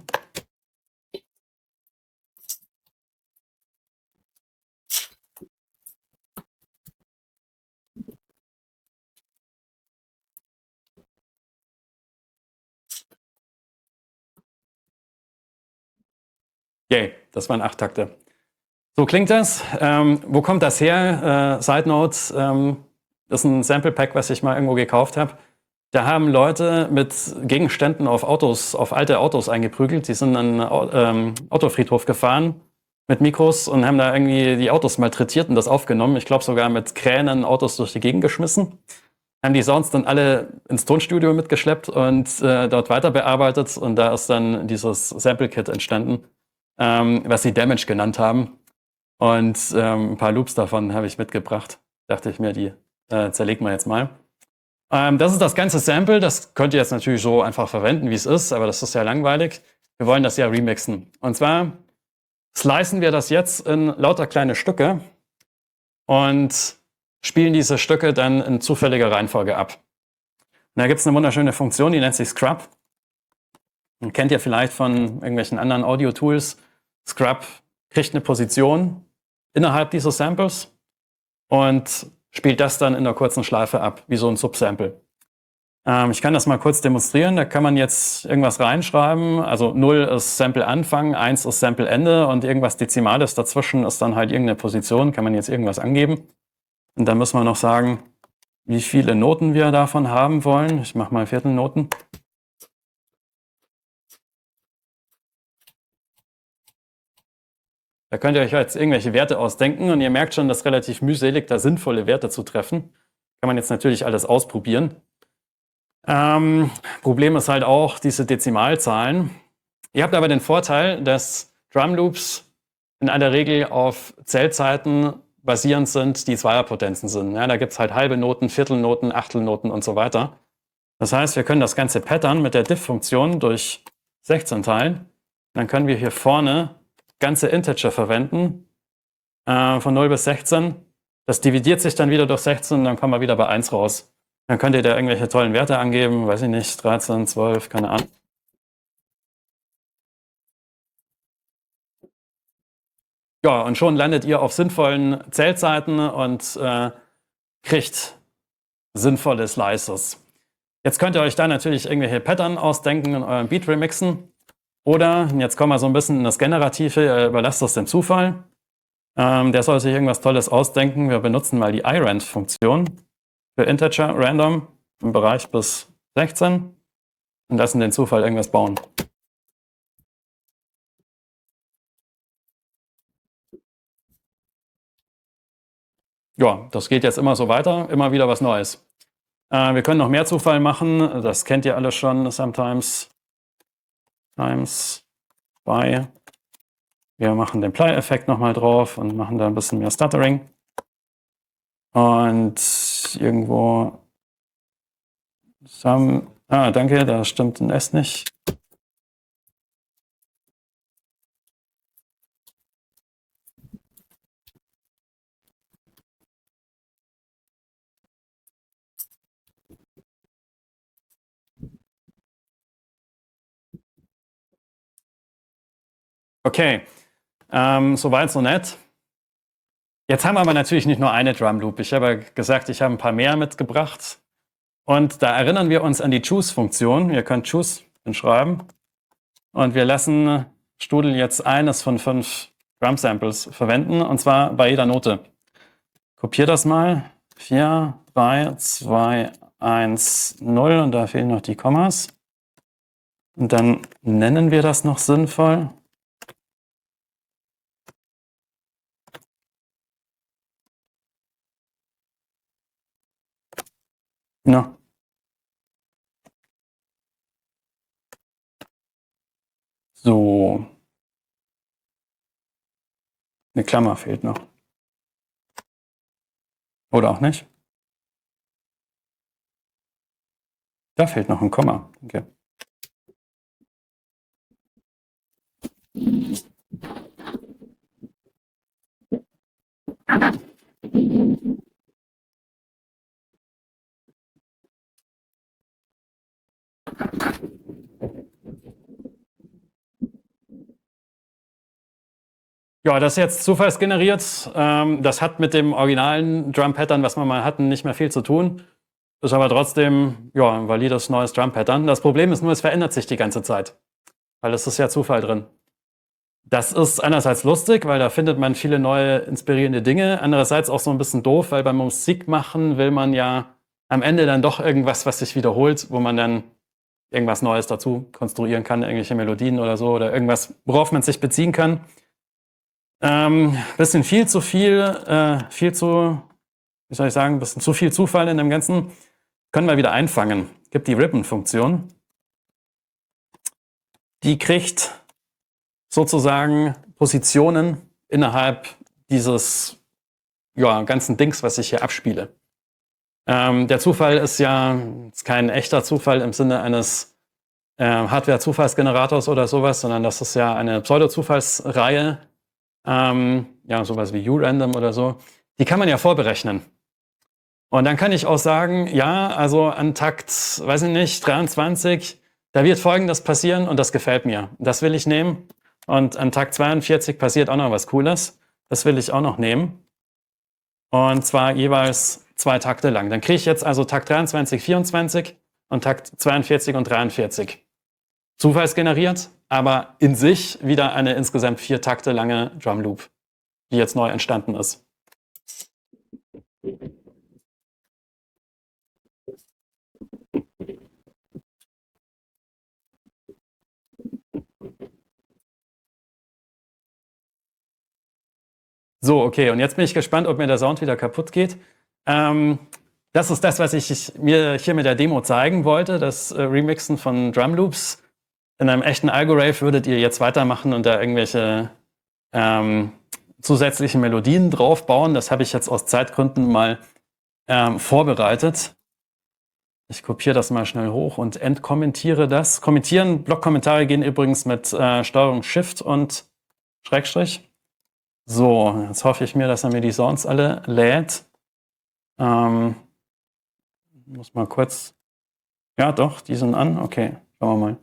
Yay, das waren acht Takte. So klingt das. Ähm, wo kommt das her? Äh, Side Note, ähm, das ist ein Sample Pack, was ich mal irgendwo gekauft habe. Da haben Leute mit Gegenständen auf Autos, auf alte Autos eingeprügelt. Die sind an einen ähm, Autofriedhof gefahren mit Mikros und haben da irgendwie die Autos malträtiert und das aufgenommen. Ich glaube sogar mit Kränen Autos durch die Gegend geschmissen. Haben die Sounds dann alle ins Tonstudio mitgeschleppt und äh, dort weiter bearbeitet. Und da ist dann dieses Sample Kit entstanden, ähm, was sie Damage genannt haben. Und ähm, ein paar Loops davon habe ich mitgebracht. Dachte ich mir, die äh, zerlegen wir jetzt mal. Ähm, das ist das ganze Sample. Das könnt ihr jetzt natürlich so einfach verwenden, wie es ist, aber das ist ja langweilig. Wir wollen das ja remixen. Und zwar slicen wir das jetzt in lauter kleine Stücke und spielen diese Stücke dann in zufälliger Reihenfolge ab. Und da gibt es eine wunderschöne Funktion, die nennt sich Scrub. Und kennt ihr vielleicht von irgendwelchen anderen Audio-Tools. Scrub kriegt eine Position innerhalb dieses Samples und spielt das dann in einer kurzen Schleife ab, wie so ein Subsample. Ähm, ich kann das mal kurz demonstrieren. Da kann man jetzt irgendwas reinschreiben. Also null ist Sample Anfang, eins ist Sample Ende und irgendwas Dezimales dazwischen ist dann halt irgendeine Position. Kann man jetzt irgendwas angeben. Und dann müssen wir noch sagen, wie viele Noten wir davon haben wollen. Ich mache mal Viertelnoten. Da könnt ihr euch jetzt irgendwelche Werte ausdenken und ihr merkt schon, das ist relativ mühselig, da sinnvolle Werte zu treffen. Kann man jetzt natürlich alles ausprobieren. Ähm, Problem ist halt auch diese Dezimalzahlen. Ihr habt aber den Vorteil, dass Drum Loops in aller Regel auf Zählzeiten basierend sind, die Zweierpotenzen sind. Ja, da gibt es halt halbe Noten, Viertelnoten, Achtelnoten und so weiter. Das heißt, wir können das ganze Pattern mit der Diff-Funktion durch sechzehn teilen. Dann können wir hier vorne ganze Integer verwenden, äh, von null bis sechzehn. Das dividiert sich dann wieder durch sechzehn und dann kommen wir wieder bei eins raus. Dann könnt ihr da irgendwelche tollen Werte angeben, weiß ich nicht, dreizehn, zwölf, keine Ahnung. Ja, und schon landet ihr auf sinnvollen Zählzeiten und äh, kriegt sinnvolle Slices. Jetzt könnt ihr euch da natürlich irgendwelche Pattern ausdenken und euren Beat remixen. Oder, jetzt kommen wir so ein bisschen in das Generative, ihr überlasst das dem Zufall. Ähm, der soll sich irgendwas Tolles ausdenken. Wir benutzen mal die iRand-Funktion für Integer Random im Bereich bis sechzehn und lassen den Zufall irgendwas bauen. Ja, das geht jetzt immer so weiter, immer wieder was Neues. Äh, wir können noch mehr Zufall machen, das kennt ihr alle schon, sometimes times by. Wir machen den Ply-Effekt nochmal drauf und machen da ein bisschen mehr Stuttering. Und irgendwo some, ah, danke, da stimmt ein S nicht. Okay, ähm, soweit so nett. Jetzt haben wir aber natürlich nicht nur eine Drum Loop. Ich habe ja gesagt, ich habe ein paar mehr mitgebracht. Und da erinnern wir uns an die Choose-Funktion. Ihr könnt Choose schreiben. Und wir lassen Studel jetzt eines von fünf Drum Samples verwenden, und zwar bei jeder Note. Kopiere das mal. vier, drei, zwei, eins, null und da fehlen noch die Kommas. Und dann nennen wir das noch sinnvoll. Ja. So. Eine Klammer fehlt noch. Oder auch nicht. Da fehlt noch ein Komma. Okay. Ja, das ist jetzt zufallsgeneriert. Ähm, das hat mit dem originalen Drum-Pattern, was wir mal hatten, nicht mehr viel zu tun. Ist aber trotzdem ja, ein valides neues Drum-Pattern. Das Problem ist nur, es verändert sich die ganze Zeit. Weil es ist ja Zufall drin. Das ist einerseits lustig, weil da findet man viele neue inspirierende Dinge. Andererseits auch so ein bisschen doof, weil beim Musik machen will man ja am Ende dann doch irgendwas, was sich wiederholt, wo man dann irgendwas Neues dazu konstruieren kann, irgendwelche Melodien oder so oder irgendwas, worauf man sich beziehen kann. Ähm, bisschen viel zu viel, äh, viel zu, wie soll ich sagen, bisschen zu viel Zufall in dem Ganzen. Können wir wieder einfangen. Gibt die Ribbon-Funktion. Die kriegt sozusagen Positionen innerhalb dieses ja, ganzen Dings, was ich hier abspiele. Ähm, der Zufall ist ja ist kein echter Zufall im Sinne eines äh, Hardware-Zufallsgenerators oder sowas, sondern das ist ja eine Pseudo-Zufallsreihe, ähm, ja, sowas wie U-Random oder so. Die kann man ja vorberechnen. Und dann kann ich auch sagen, ja, also an Takt, weiß ich nicht, dreiundzwanzig, da wird Folgendes passieren und das gefällt mir. Das will ich nehmen. Und an Takt zweiundvierzig passiert auch noch was Cooles. Das will ich auch noch nehmen. Und zwar jeweils zwei Takte lang. Dann kriege ich jetzt also Takt dreiundzwanzig, vierundzwanzig und Takt zweiundvierzig und dreiundvierzig. Zufallsgeneriert, aber in sich wieder eine insgesamt vier Takte lange Drum Loop, die jetzt neu entstanden ist. So, okay, und jetzt bin ich gespannt, ob mir der Sound wieder kaputt geht. Ähm, das ist das, was ich mir hier mit der Demo zeigen wollte, das äh, Remixen von Drum Loops. In einem echten Algorave würdet ihr jetzt weitermachen und da irgendwelche ähm, zusätzlichen Melodien draufbauen. Das habe ich jetzt aus Zeitgründen mal ähm, vorbereitet. Ich kopiere das mal schnell hoch und entkommentiere das. Kommentieren, Blogkommentare gehen übrigens mit äh, Steuerung Shift und Schrägstrich. So, jetzt hoffe ich mir, dass er mir die Sounds alle lädt. Ähm, muss mal kurz. Ja, doch, die sind an. Okay, schauen wir mal.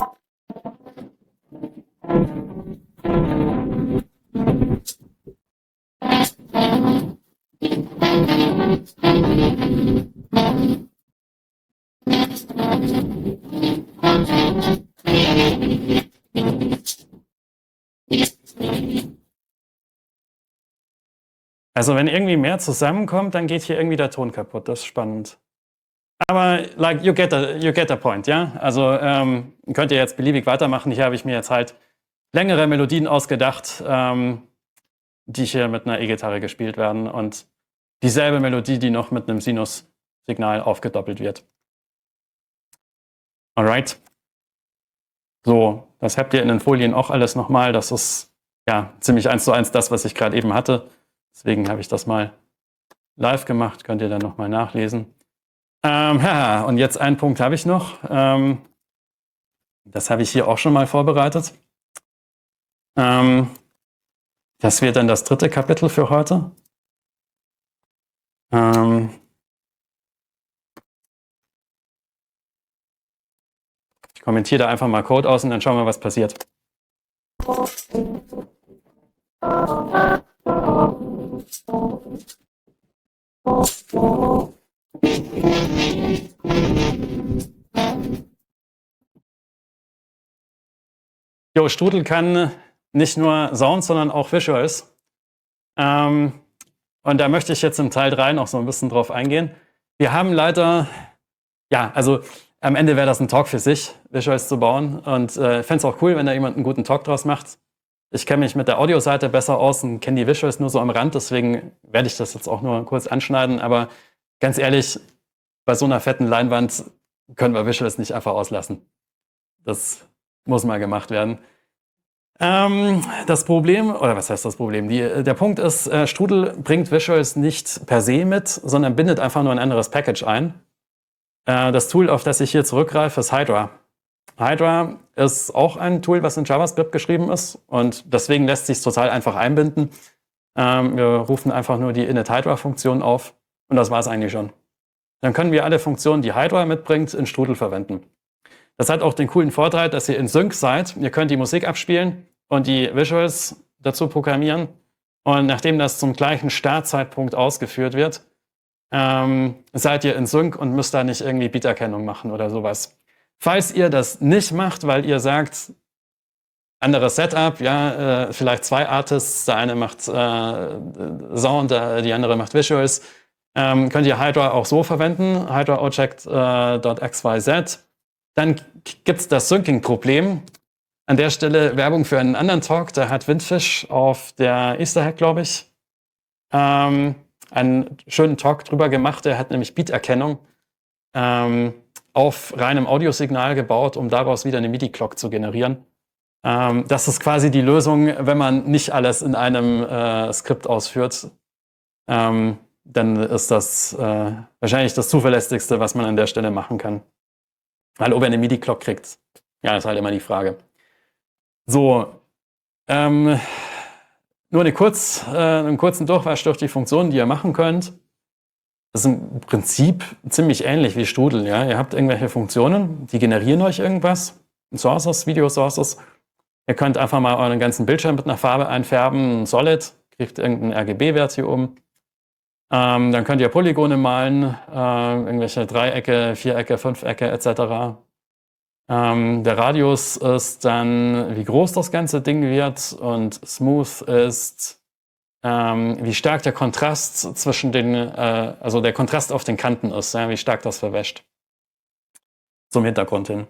Also wenn irgendwie mehr zusammenkommt, dann geht hier irgendwie der Ton kaputt. Das ist spannend. Aber like you get the, you get the point, ja? Also ähm, könnt ihr jetzt beliebig weitermachen. Hier habe ich mir jetzt halt längere Melodien ausgedacht, ähm, die hier mit einer E-Gitarre gespielt werden und dieselbe Melodie, die noch mit einem Sinus-Signal aufgedoppelt wird. Alright. So, das habt ihr in den Folien auch alles nochmal. Das ist ja ziemlich eins zu eins das, was ich gerade eben hatte. Deswegen habe ich das mal live gemacht. Könnt ihr dann nochmal nachlesen. Ähm, ja, und jetzt einen Punkt habe ich noch. Ähm, das habe ich hier auch schon mal vorbereitet. Ähm, das wird dann das dritte Kapitel für heute. Ähm, ich kommentiere da einfach mal Code aus und dann schauen wir, was passiert. Jo, Strudel kann nicht nur Sounds, sondern auch Visuals. Ähm, und da möchte ich jetzt im Teil drei noch so ein bisschen drauf eingehen. Wir haben leider, ja, also am Ende wäre das ein Talk für sich, Visuals zu bauen. Und äh, ich fände es auch cool, wenn da jemand einen guten Talk draus macht. Ich kenne mich mit der Audioseite besser aus und kenne die Visuals nur so am Rand, deswegen werde ich das jetzt auch nur kurz anschneiden. Aber ganz ehrlich, bei so einer fetten Leinwand können wir Visuals nicht einfach auslassen. Das muss mal gemacht werden. Ähm, das Problem, oder was heißt das Problem? Die, der Punkt ist, äh, Strudel bringt Visuals nicht per se mit, sondern bindet einfach nur ein anderes Package ein. Äh, das Tool, auf das ich hier zurückgreife, ist Hydra. Hydra ist auch ein Tool, was in JavaScript geschrieben ist und deswegen lässt sich es total einfach einbinden. Ähm, wir rufen einfach nur die init-Hydra-Funktion auf und das war es eigentlich schon. Dann können wir alle Funktionen, die Hydra mitbringt, in Strudel verwenden. Das hat auch den coolen Vorteil, dass ihr in Sync seid. Ihr könnt die Musik abspielen und die Visuals dazu programmieren. Und nachdem das zum gleichen Startzeitpunkt ausgeführt wird, ähm, seid ihr in Sync und müsst da nicht irgendwie Beaterkennung machen oder sowas. Falls ihr das nicht macht, weil ihr sagt, anderes Setup, ja, äh, vielleicht zwei Artists, der eine macht äh, Sound, der, die andere macht Visuals, ähm, könnt ihr Hydra auch so verwenden, Hydra Object.xyz. Äh, Dann gibt es das Syncing-Problem. An der Stelle Werbung für einen anderen Talk, da hat Windfish auf der Easter Hack, glaube ich, ähm, einen schönen Talk drüber gemacht. Der hat nämlich Beat-Erkennung ähm, auf reinem Audiosignal gebaut, um daraus wieder eine MIDI-Clock zu generieren. Ähm, das ist quasi die Lösung, wenn man nicht alles in einem äh, Skript ausführt. Ähm, dann ist das äh, wahrscheinlich das zuverlässigste, was man an der Stelle machen kann. Weil ob er eine MIDI-Clock kriegt, ja, ist halt immer die Frage. So, ähm, nur eine kurz, äh, einen kurzen Durchwasch durch die Funktionen, die ihr machen könnt. Das ist im Prinzip ziemlich ähnlich wie Strudel. Ja? Ihr habt irgendwelche Funktionen, die generieren euch irgendwas. Sources, Video-Sources. Ihr könnt einfach mal euren ganzen Bildschirm mit einer Farbe einfärben, Solid, kriegt irgendeinen R G B-Wert hier oben. Ähm, dann könnt ihr Polygone malen, äh, irgendwelche Dreiecke, Vierecke, Fünfecke et cetera. Ähm, der Radius ist dann, wie groß das ganze Ding wird und Smooth ist ähm, wie stark der Kontrast zwischen den, äh, also der Kontrast auf den Kanten ist, ja, wie stark das verwäscht. Zum Hintergrund hin.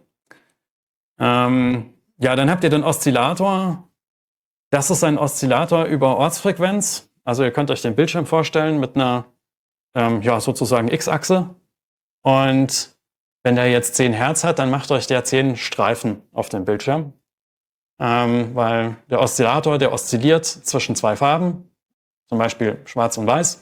Ähm, ja, dann habt ihr den Oszillator. Das ist ein Oszillator über Ortsfrequenz. Also ihr könnt euch den Bildschirm vorstellen mit einer, ähm, ja, sozusagen X-Achse. Und wenn der jetzt zehn Hertz hat, dann macht euch der zehn Streifen auf dem Bildschirm. Ähm, weil der Oszillator, der oszilliert zwischen zwei Farben, zum Beispiel schwarz und weiß.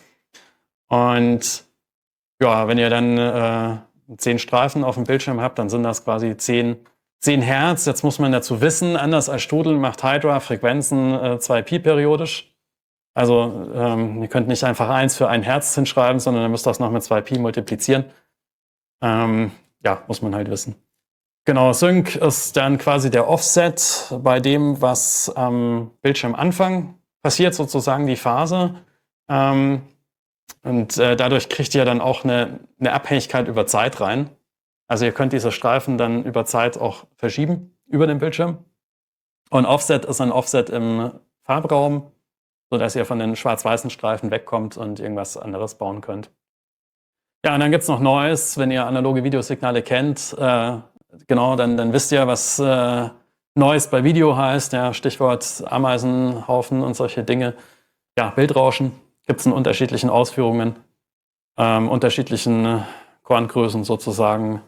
Und ja, wenn ihr dann äh, zehn Streifen auf dem Bildschirm habt, dann sind das quasi zehn, zehn Hertz. Jetzt muss man dazu wissen, anders als Strudel macht Hydra Frequenzen äh, zwei Pi periodisch. Also ähm, ihr könnt nicht einfach eins für ein Hertz hinschreiben, sondern ihr müsst das noch mit zwei Pi multiplizieren. Ähm, ja, muss man halt wissen. Genau, Sync ist dann quasi der Offset bei dem, was am Bildschirmanfang passiert, sozusagen die Phase. Ähm, und äh, dadurch kriegt ihr dann auch eine, eine Abhängigkeit über Zeit rein. Also ihr könnt diese Streifen dann über Zeit auch verschieben über den Bildschirm. Und Offset ist ein Offset im Farbraum, sodass ihr von den schwarz-weißen Streifen wegkommt und irgendwas anderes bauen könnt. Ja, und dann gibt es noch Noise, wenn ihr analoge Videosignale kennt. Äh, genau, dann, dann wisst ihr, was äh, Noise bei Video heißt. Ja, Stichwort Ameisenhaufen und solche Dinge. Ja, Bildrauschen gibt es in unterschiedlichen Ausführungen, ähm, unterschiedlichen Korngrößen sozusagen.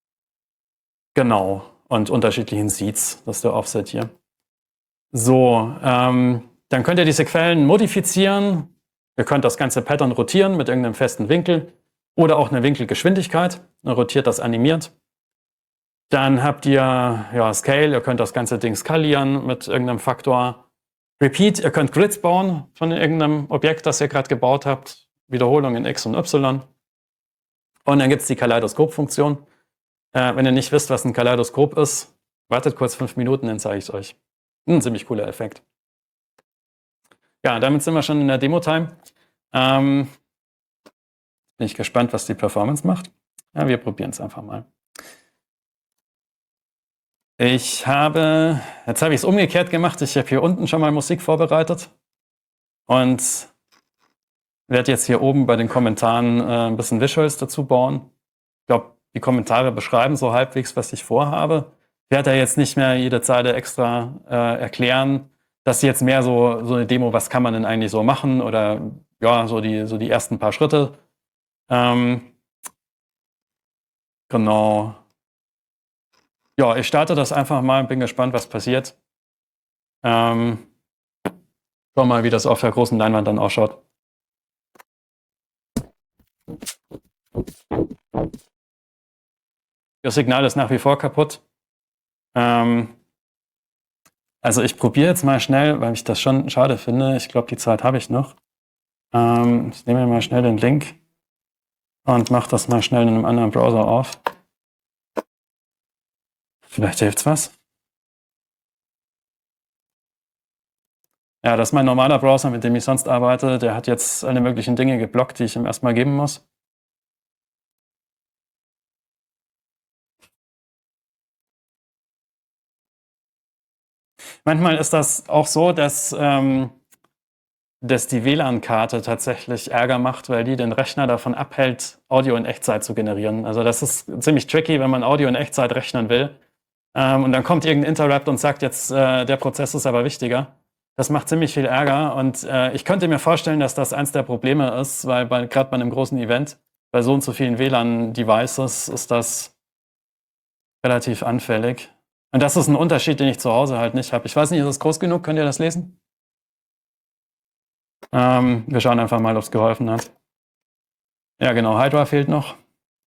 Genau, und unterschiedlichen Seeds. Das ist der Offset hier. So, ähm, dann könnt ihr diese Quellen modifizieren. Ihr könnt das ganze Pattern rotieren mit irgendeinem festen Winkel. Oder auch eine Winkelgeschwindigkeit, dann rotiert das animiert. Dann habt ihr ja, Scale, ihr könnt das ganze Ding skalieren mit irgendeinem Faktor. Repeat, ihr könnt Grids bauen von irgendeinem Objekt, das ihr gerade gebaut habt. Wiederholung in X und Y. Und dann gibt es die Kaleidoskop-Funktion. Äh, wenn ihr nicht wisst, was ein Kaleidoskop ist, wartet kurz fünf Minuten, dann zeige ich es euch. Ein ziemlich cooler Effekt. Ja, damit sind wir schon in der Demo-Time. Ähm, Bin ich gespannt, was die Performance macht. Ja, wir probieren es einfach mal. Ich habe, jetzt habe ich es umgekehrt gemacht. Ich habe hier unten schon mal Musik vorbereitet und werde jetzt hier oben bei den Kommentaren äh, ein bisschen Visuals dazu bauen. Ich glaube, die Kommentare beschreiben so halbwegs, was ich vorhabe. Ich werde da jetzt nicht mehr jede Zeile extra äh, erklären. Das ist jetzt mehr so, so eine Demo, was kann man denn eigentlich so machen oder ja, so die, so die ersten paar Schritte. Ähm, genau. Ja, ich starte das einfach mal und bin gespannt, was passiert. Ähm, schau mal, wie das auf der großen Leinwand dann ausschaut. Das Signal ist nach wie vor kaputt. Ähm, also ich probiere jetzt mal schnell, weil ich das schon schade finde. Ich glaube, die Zeit habe ich noch. Ähm, ich nehme mal schnell den Link und mache das mal schnell in einem anderen Browser auf. Vielleicht hilft's was. Ja, das ist mein normaler Browser, mit dem ich sonst arbeite. Der hat jetzt alle möglichen Dinge geblockt, die ich ihm erstmal geben muss. Manchmal ist das auch so, dass, ähm, dass die W L A N-Karte tatsächlich Ärger macht, weil die den Rechner davon abhält, Audio in Echtzeit zu generieren. Also das ist ziemlich tricky, wenn man Audio in Echtzeit rechnen will. Ähm, und dann kommt irgendein Interrupt und sagt jetzt, äh, der Prozess ist aber wichtiger. Das macht ziemlich viel Ärger und äh, ich könnte mir vorstellen, dass das eins der Probleme ist, weil bei, gerade bei einem großen Event, bei so und so vielen W L A N-Devices ist das relativ anfällig. Und das ist ein Unterschied, den ich zu Hause halt nicht habe. Ich weiß nicht, ist das groß genug? Könnt ihr das lesen? Ähm, wir schauen einfach mal, ob es geholfen hat. Ja, genau, Hydra fehlt noch.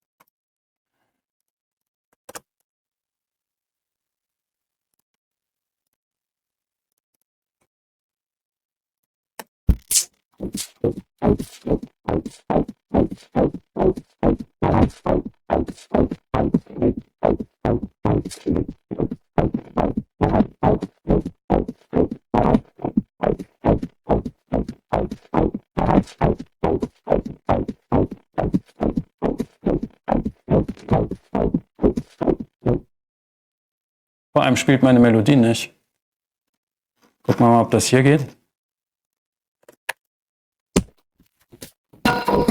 Vor allem spielt meine Melodie nicht. Gucken wir mal, ob das hier geht.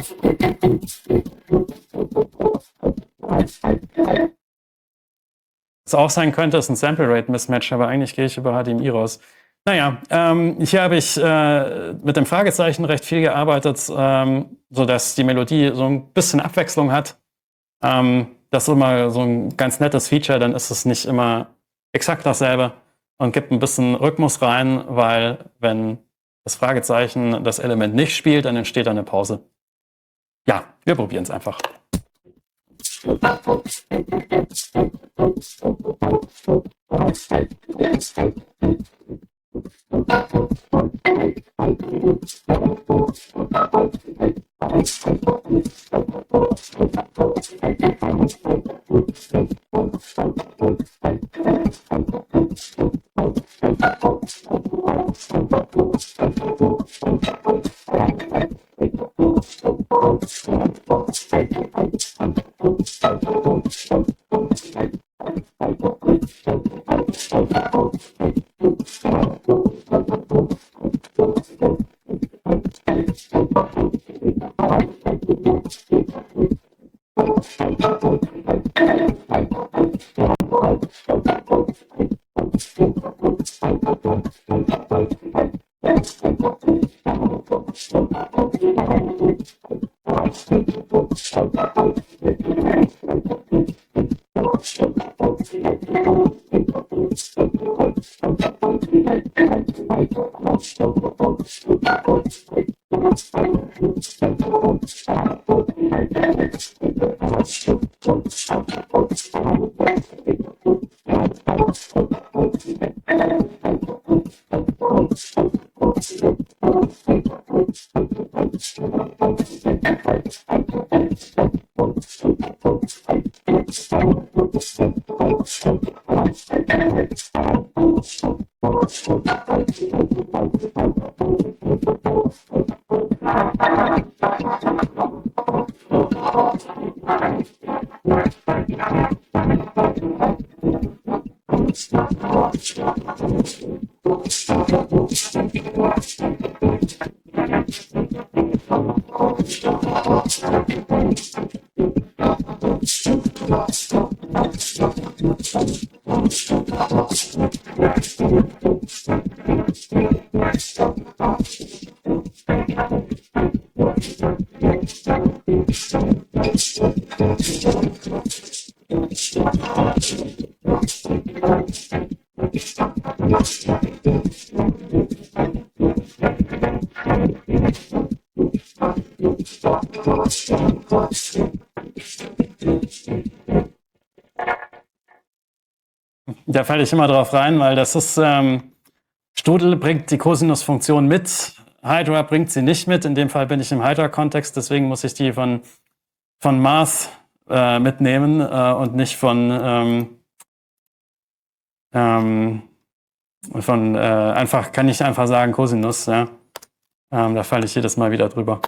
Was auch sein könnte, ist ein Sample Rate Mismatch, aber eigentlich gehe ich über H D M I raus. Naja, ähm, hier habe ich äh, mit dem Fragezeichen recht viel gearbeitet, ähm, sodass die Melodie so ein bisschen Abwechslung hat. Ähm, das ist immer so ein ganz nettes Feature, dann ist es nicht immer exakt dasselbe und gibt ein bisschen Rhythmus rein, weil wenn das Fragezeichen das Element nicht spielt, dann entsteht eine Pause. Ja, wir probieren es einfach. Da falle ich immer drauf rein, weil das ist, ähm, Strudel bringt die Cosinus-Funktion mit, Hydra bringt sie nicht mit. In dem Fall bin ich im Hydra-Kontext, deswegen muss ich die von, von Math äh, mitnehmen äh, und nicht von, ähm, ähm, von äh, einfach, kann ich einfach sagen Cosinus. Ja? Ähm, da falle ich jedes Mal wieder drüber.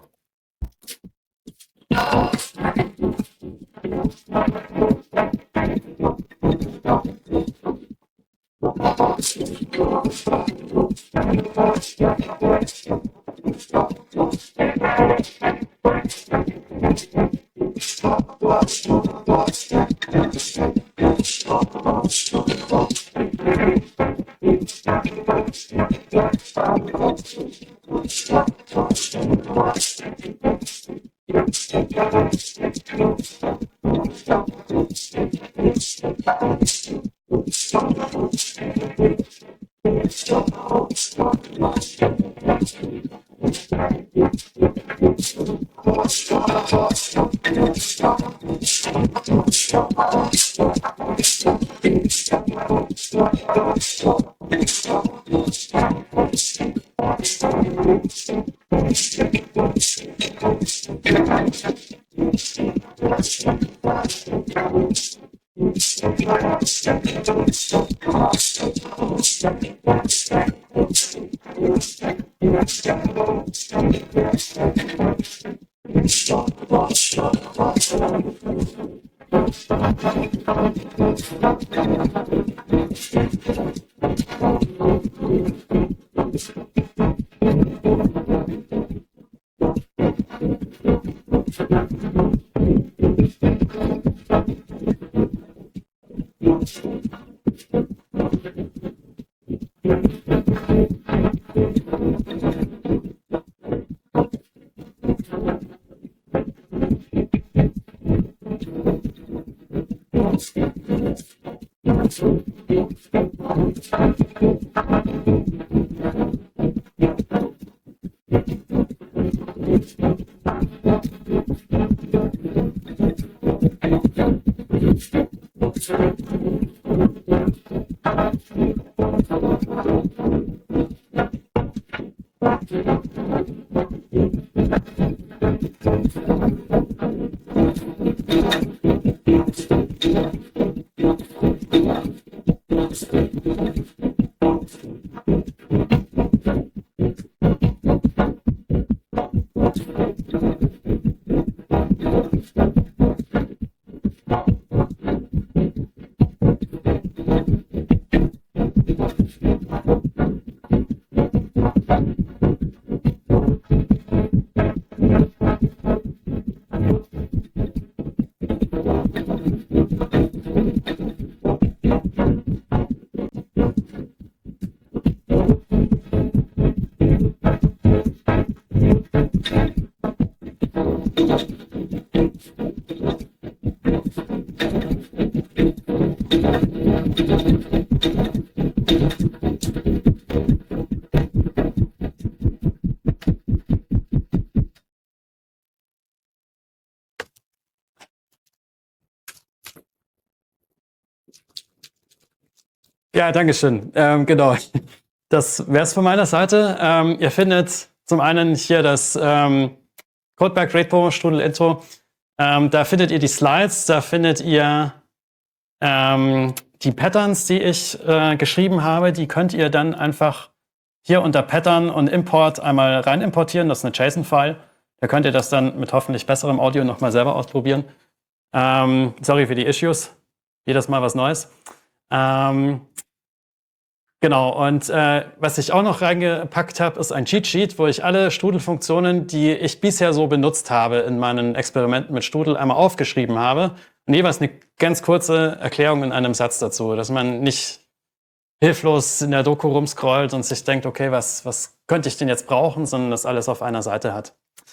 Ja, danke schön. Ähm, genau, das wäre es von meiner Seite. Ähm, ihr findet zum einen hier das ähm, Codeberg Repo Strudel Intro. Ähm, da findet ihr die Slides, da findet ihr ähm, die Patterns, die ich äh, geschrieben habe. Die könnt ihr dann einfach hier unter Pattern und Import einmal rein importieren. Das ist eine JSON-File. Da könnt ihr das dann mit hoffentlich besserem Audio nochmal selber ausprobieren. Ähm, sorry für die Issues. Jedes Mal was Neues. Ähm, Genau, und äh, was ich auch noch reingepackt habe, ist ein Cheat Sheet, wo ich alle Strudel-Funktionen, die ich bisher so benutzt habe in meinen Experimenten mit Strudel, einmal aufgeschrieben habe. Und jeweils eine ganz kurze Erklärung in einem Satz dazu, dass man nicht hilflos in der Doku rumscrollt und sich denkt, okay, was, was könnte ich denn jetzt brauchen, sondern das alles auf einer Seite hat.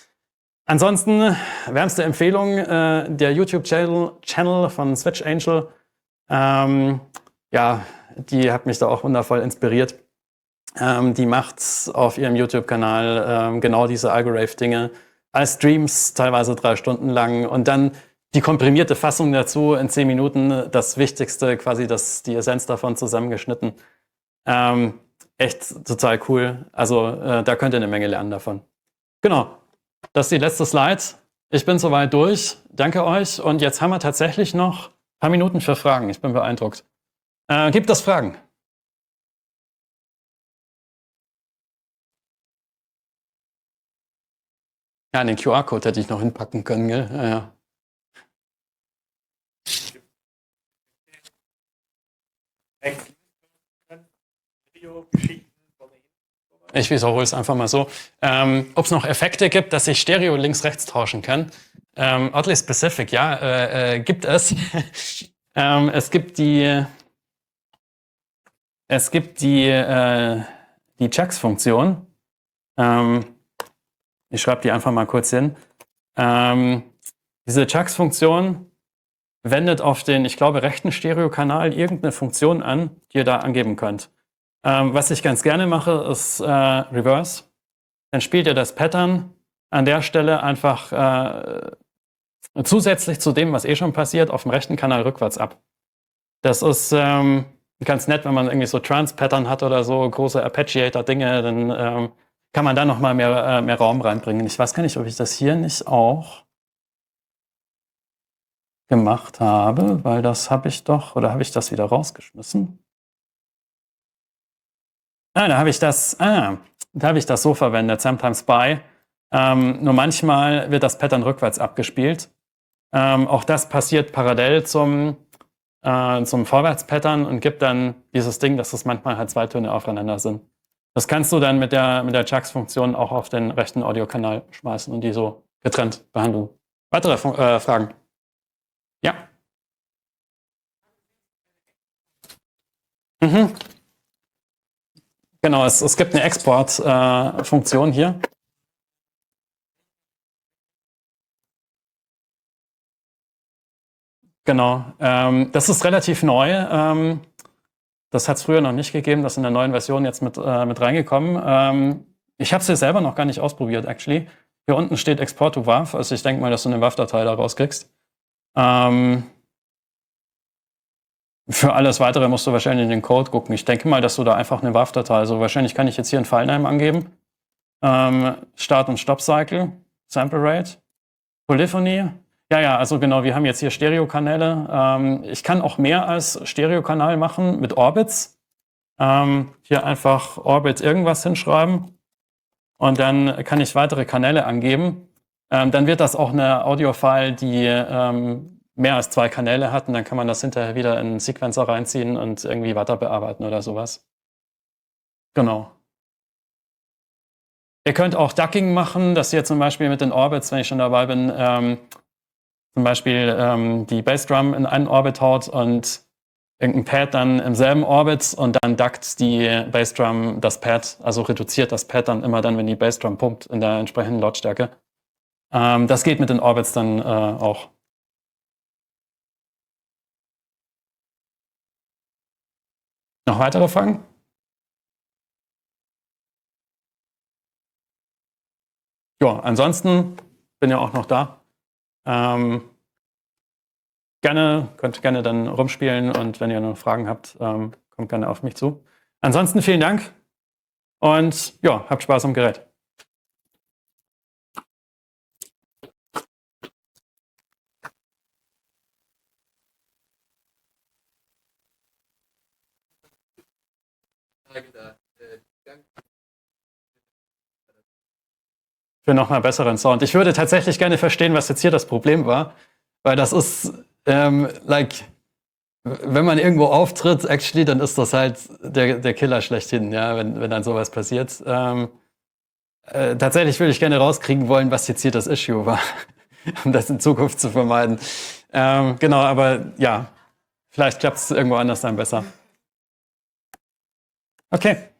Ansonsten wärmste Empfehlung, äh, der YouTube-Channel Channel von Switch Angel. Ähm, ja, die hat mich da auch wundervoll inspiriert. Ähm, die macht auf ihrem YouTube-Kanal ähm, genau diese Algorave-Dinge als Streams, teilweise drei Stunden lang. Und dann die komprimierte Fassung dazu in zehn Minuten, das Wichtigste, quasi das, die Essenz davon zusammengeschnitten. Ähm, echt total cool. Also äh, da könnt ihr eine Menge lernen davon. Genau, das ist die letzte Slide. Ich bin soweit durch. Danke euch. Und jetzt haben wir tatsächlich noch ein paar Minuten für Fragen. Ich bin beeindruckt. Äh, gibt es Fragen? Ja, den Q R-Code hätte ich noch hinpacken können, gell? Ja, ja. Ich wiederhole es einfach mal so. Ähm, Ob es noch Effekte gibt, dass ich Stereo links-rechts tauschen kann. Ähm, oddly specific, ja, äh, äh, gibt es. ähm, es gibt die Es gibt die, äh, die Chux-Funktion. Ähm, ich schreibe die einfach mal kurz hin. Ähm, diese Chux-Funktion wendet auf den, ich glaube, rechten Stereokanal irgendeine Funktion an, die ihr da angeben könnt. Ähm, was ich ganz gerne mache, ist äh, Reverse. Dann spielt ihr das Pattern an der Stelle einfach äh, zusätzlich zu dem, was eh schon passiert, auf dem rechten Kanal rückwärts ab. Das ist ähm, ganz nett, wenn man irgendwie so Trans-Pattern hat oder so, große Arpeggiator-Dinge, dann ähm, kann man da nochmal mehr, äh, mehr Raum reinbringen. Ich weiß gar nicht, ob ich das hier nicht auch gemacht habe, weil das habe ich doch, oder habe ich das wieder rausgeschmissen? Ah, da habe ich das, ah, da habe ich das so verwendet, sometimes by. Ähm, nur manchmal wird das Pattern rückwärts abgespielt. Ähm, auch das passiert parallel zum, äh, zum Vorwärts-Pattern und gibt dann dieses Ding, dass es manchmal halt zwei Töne aufeinander sind. Das kannst du dann mit der, mit der Chux-Funktion auch auf den rechten Audiokanal schmeißen und die so getrennt behandeln. Weitere äh, Fragen? Ja. Mhm. Genau, es, es gibt eine Export-Funktion äh, hier. Genau. Ähm, das ist relativ neu. Ähm, das hat es früher noch nicht gegeben. Das ist in der neuen Version jetzt mit, äh, mit reingekommen. Ähm, ich habe es hier selber noch gar nicht ausprobiert, actually. Hier unten steht Export to W A V. Also ich denke mal, dass du eine W A V-Datei da rauskriegst. Ähm, für alles Weitere musst du wahrscheinlich in den Code gucken. Ich denke mal, dass du da einfach eine W A V-Datei, also wahrscheinlich kann ich jetzt hier einen Filename angeben. Ähm, Start- und Stop-Cycle, Sample Rate, Polyphony. Ja, ja, also genau, wir haben jetzt hier Stereokanäle. Ähm, ich kann auch mehr als Stereokanal machen mit Orbits. Ähm, hier einfach Orbit irgendwas hinschreiben und dann kann ich weitere Kanäle angeben. Ähm, dann wird das auch eine Audio-File, die ähm, mehr als zwei Kanäle hat und dann kann man das hinterher wieder in einen Sequencer reinziehen und irgendwie weiter bearbeiten oder sowas. Genau. Ihr könnt auch Ducking machen, dass ihr zum Beispiel mit den Orbits, wenn ich schon dabei bin, ähm, zum Beispiel ähm, die Bassdrum in einen Orbit haut und irgendein Pad dann im selben Orbit und dann duckt die Bassdrum das Pad, also reduziert das Pad dann immer dann, wenn die Bassdrum pumpt in der entsprechenden Lautstärke. Ähm, das geht mit den Orbits dann äh, auch. Noch weitere Fragen? Ja, ansonsten bin ja auch noch da. Ähm, gerne, könnt gerne dann rumspielen und wenn ihr noch Fragen habt, ähm, kommt gerne auf mich zu. Ansonsten vielen Dank und ja, habt Spaß am Gerät. Für nochmal besseren Sound. Ich würde tatsächlich gerne verstehen, was jetzt hier das Problem war, weil das ist, ähm, like, wenn man irgendwo auftritt, actually, dann ist das halt der, der Killer schlechthin, ja, wenn, wenn dann sowas passiert. Ähm, äh, tatsächlich würde ich gerne rauskriegen wollen, was jetzt hier das Issue war, um das in Zukunft zu vermeiden. Ähm, genau, aber ja, vielleicht klappt es irgendwo anders dann besser. Okay.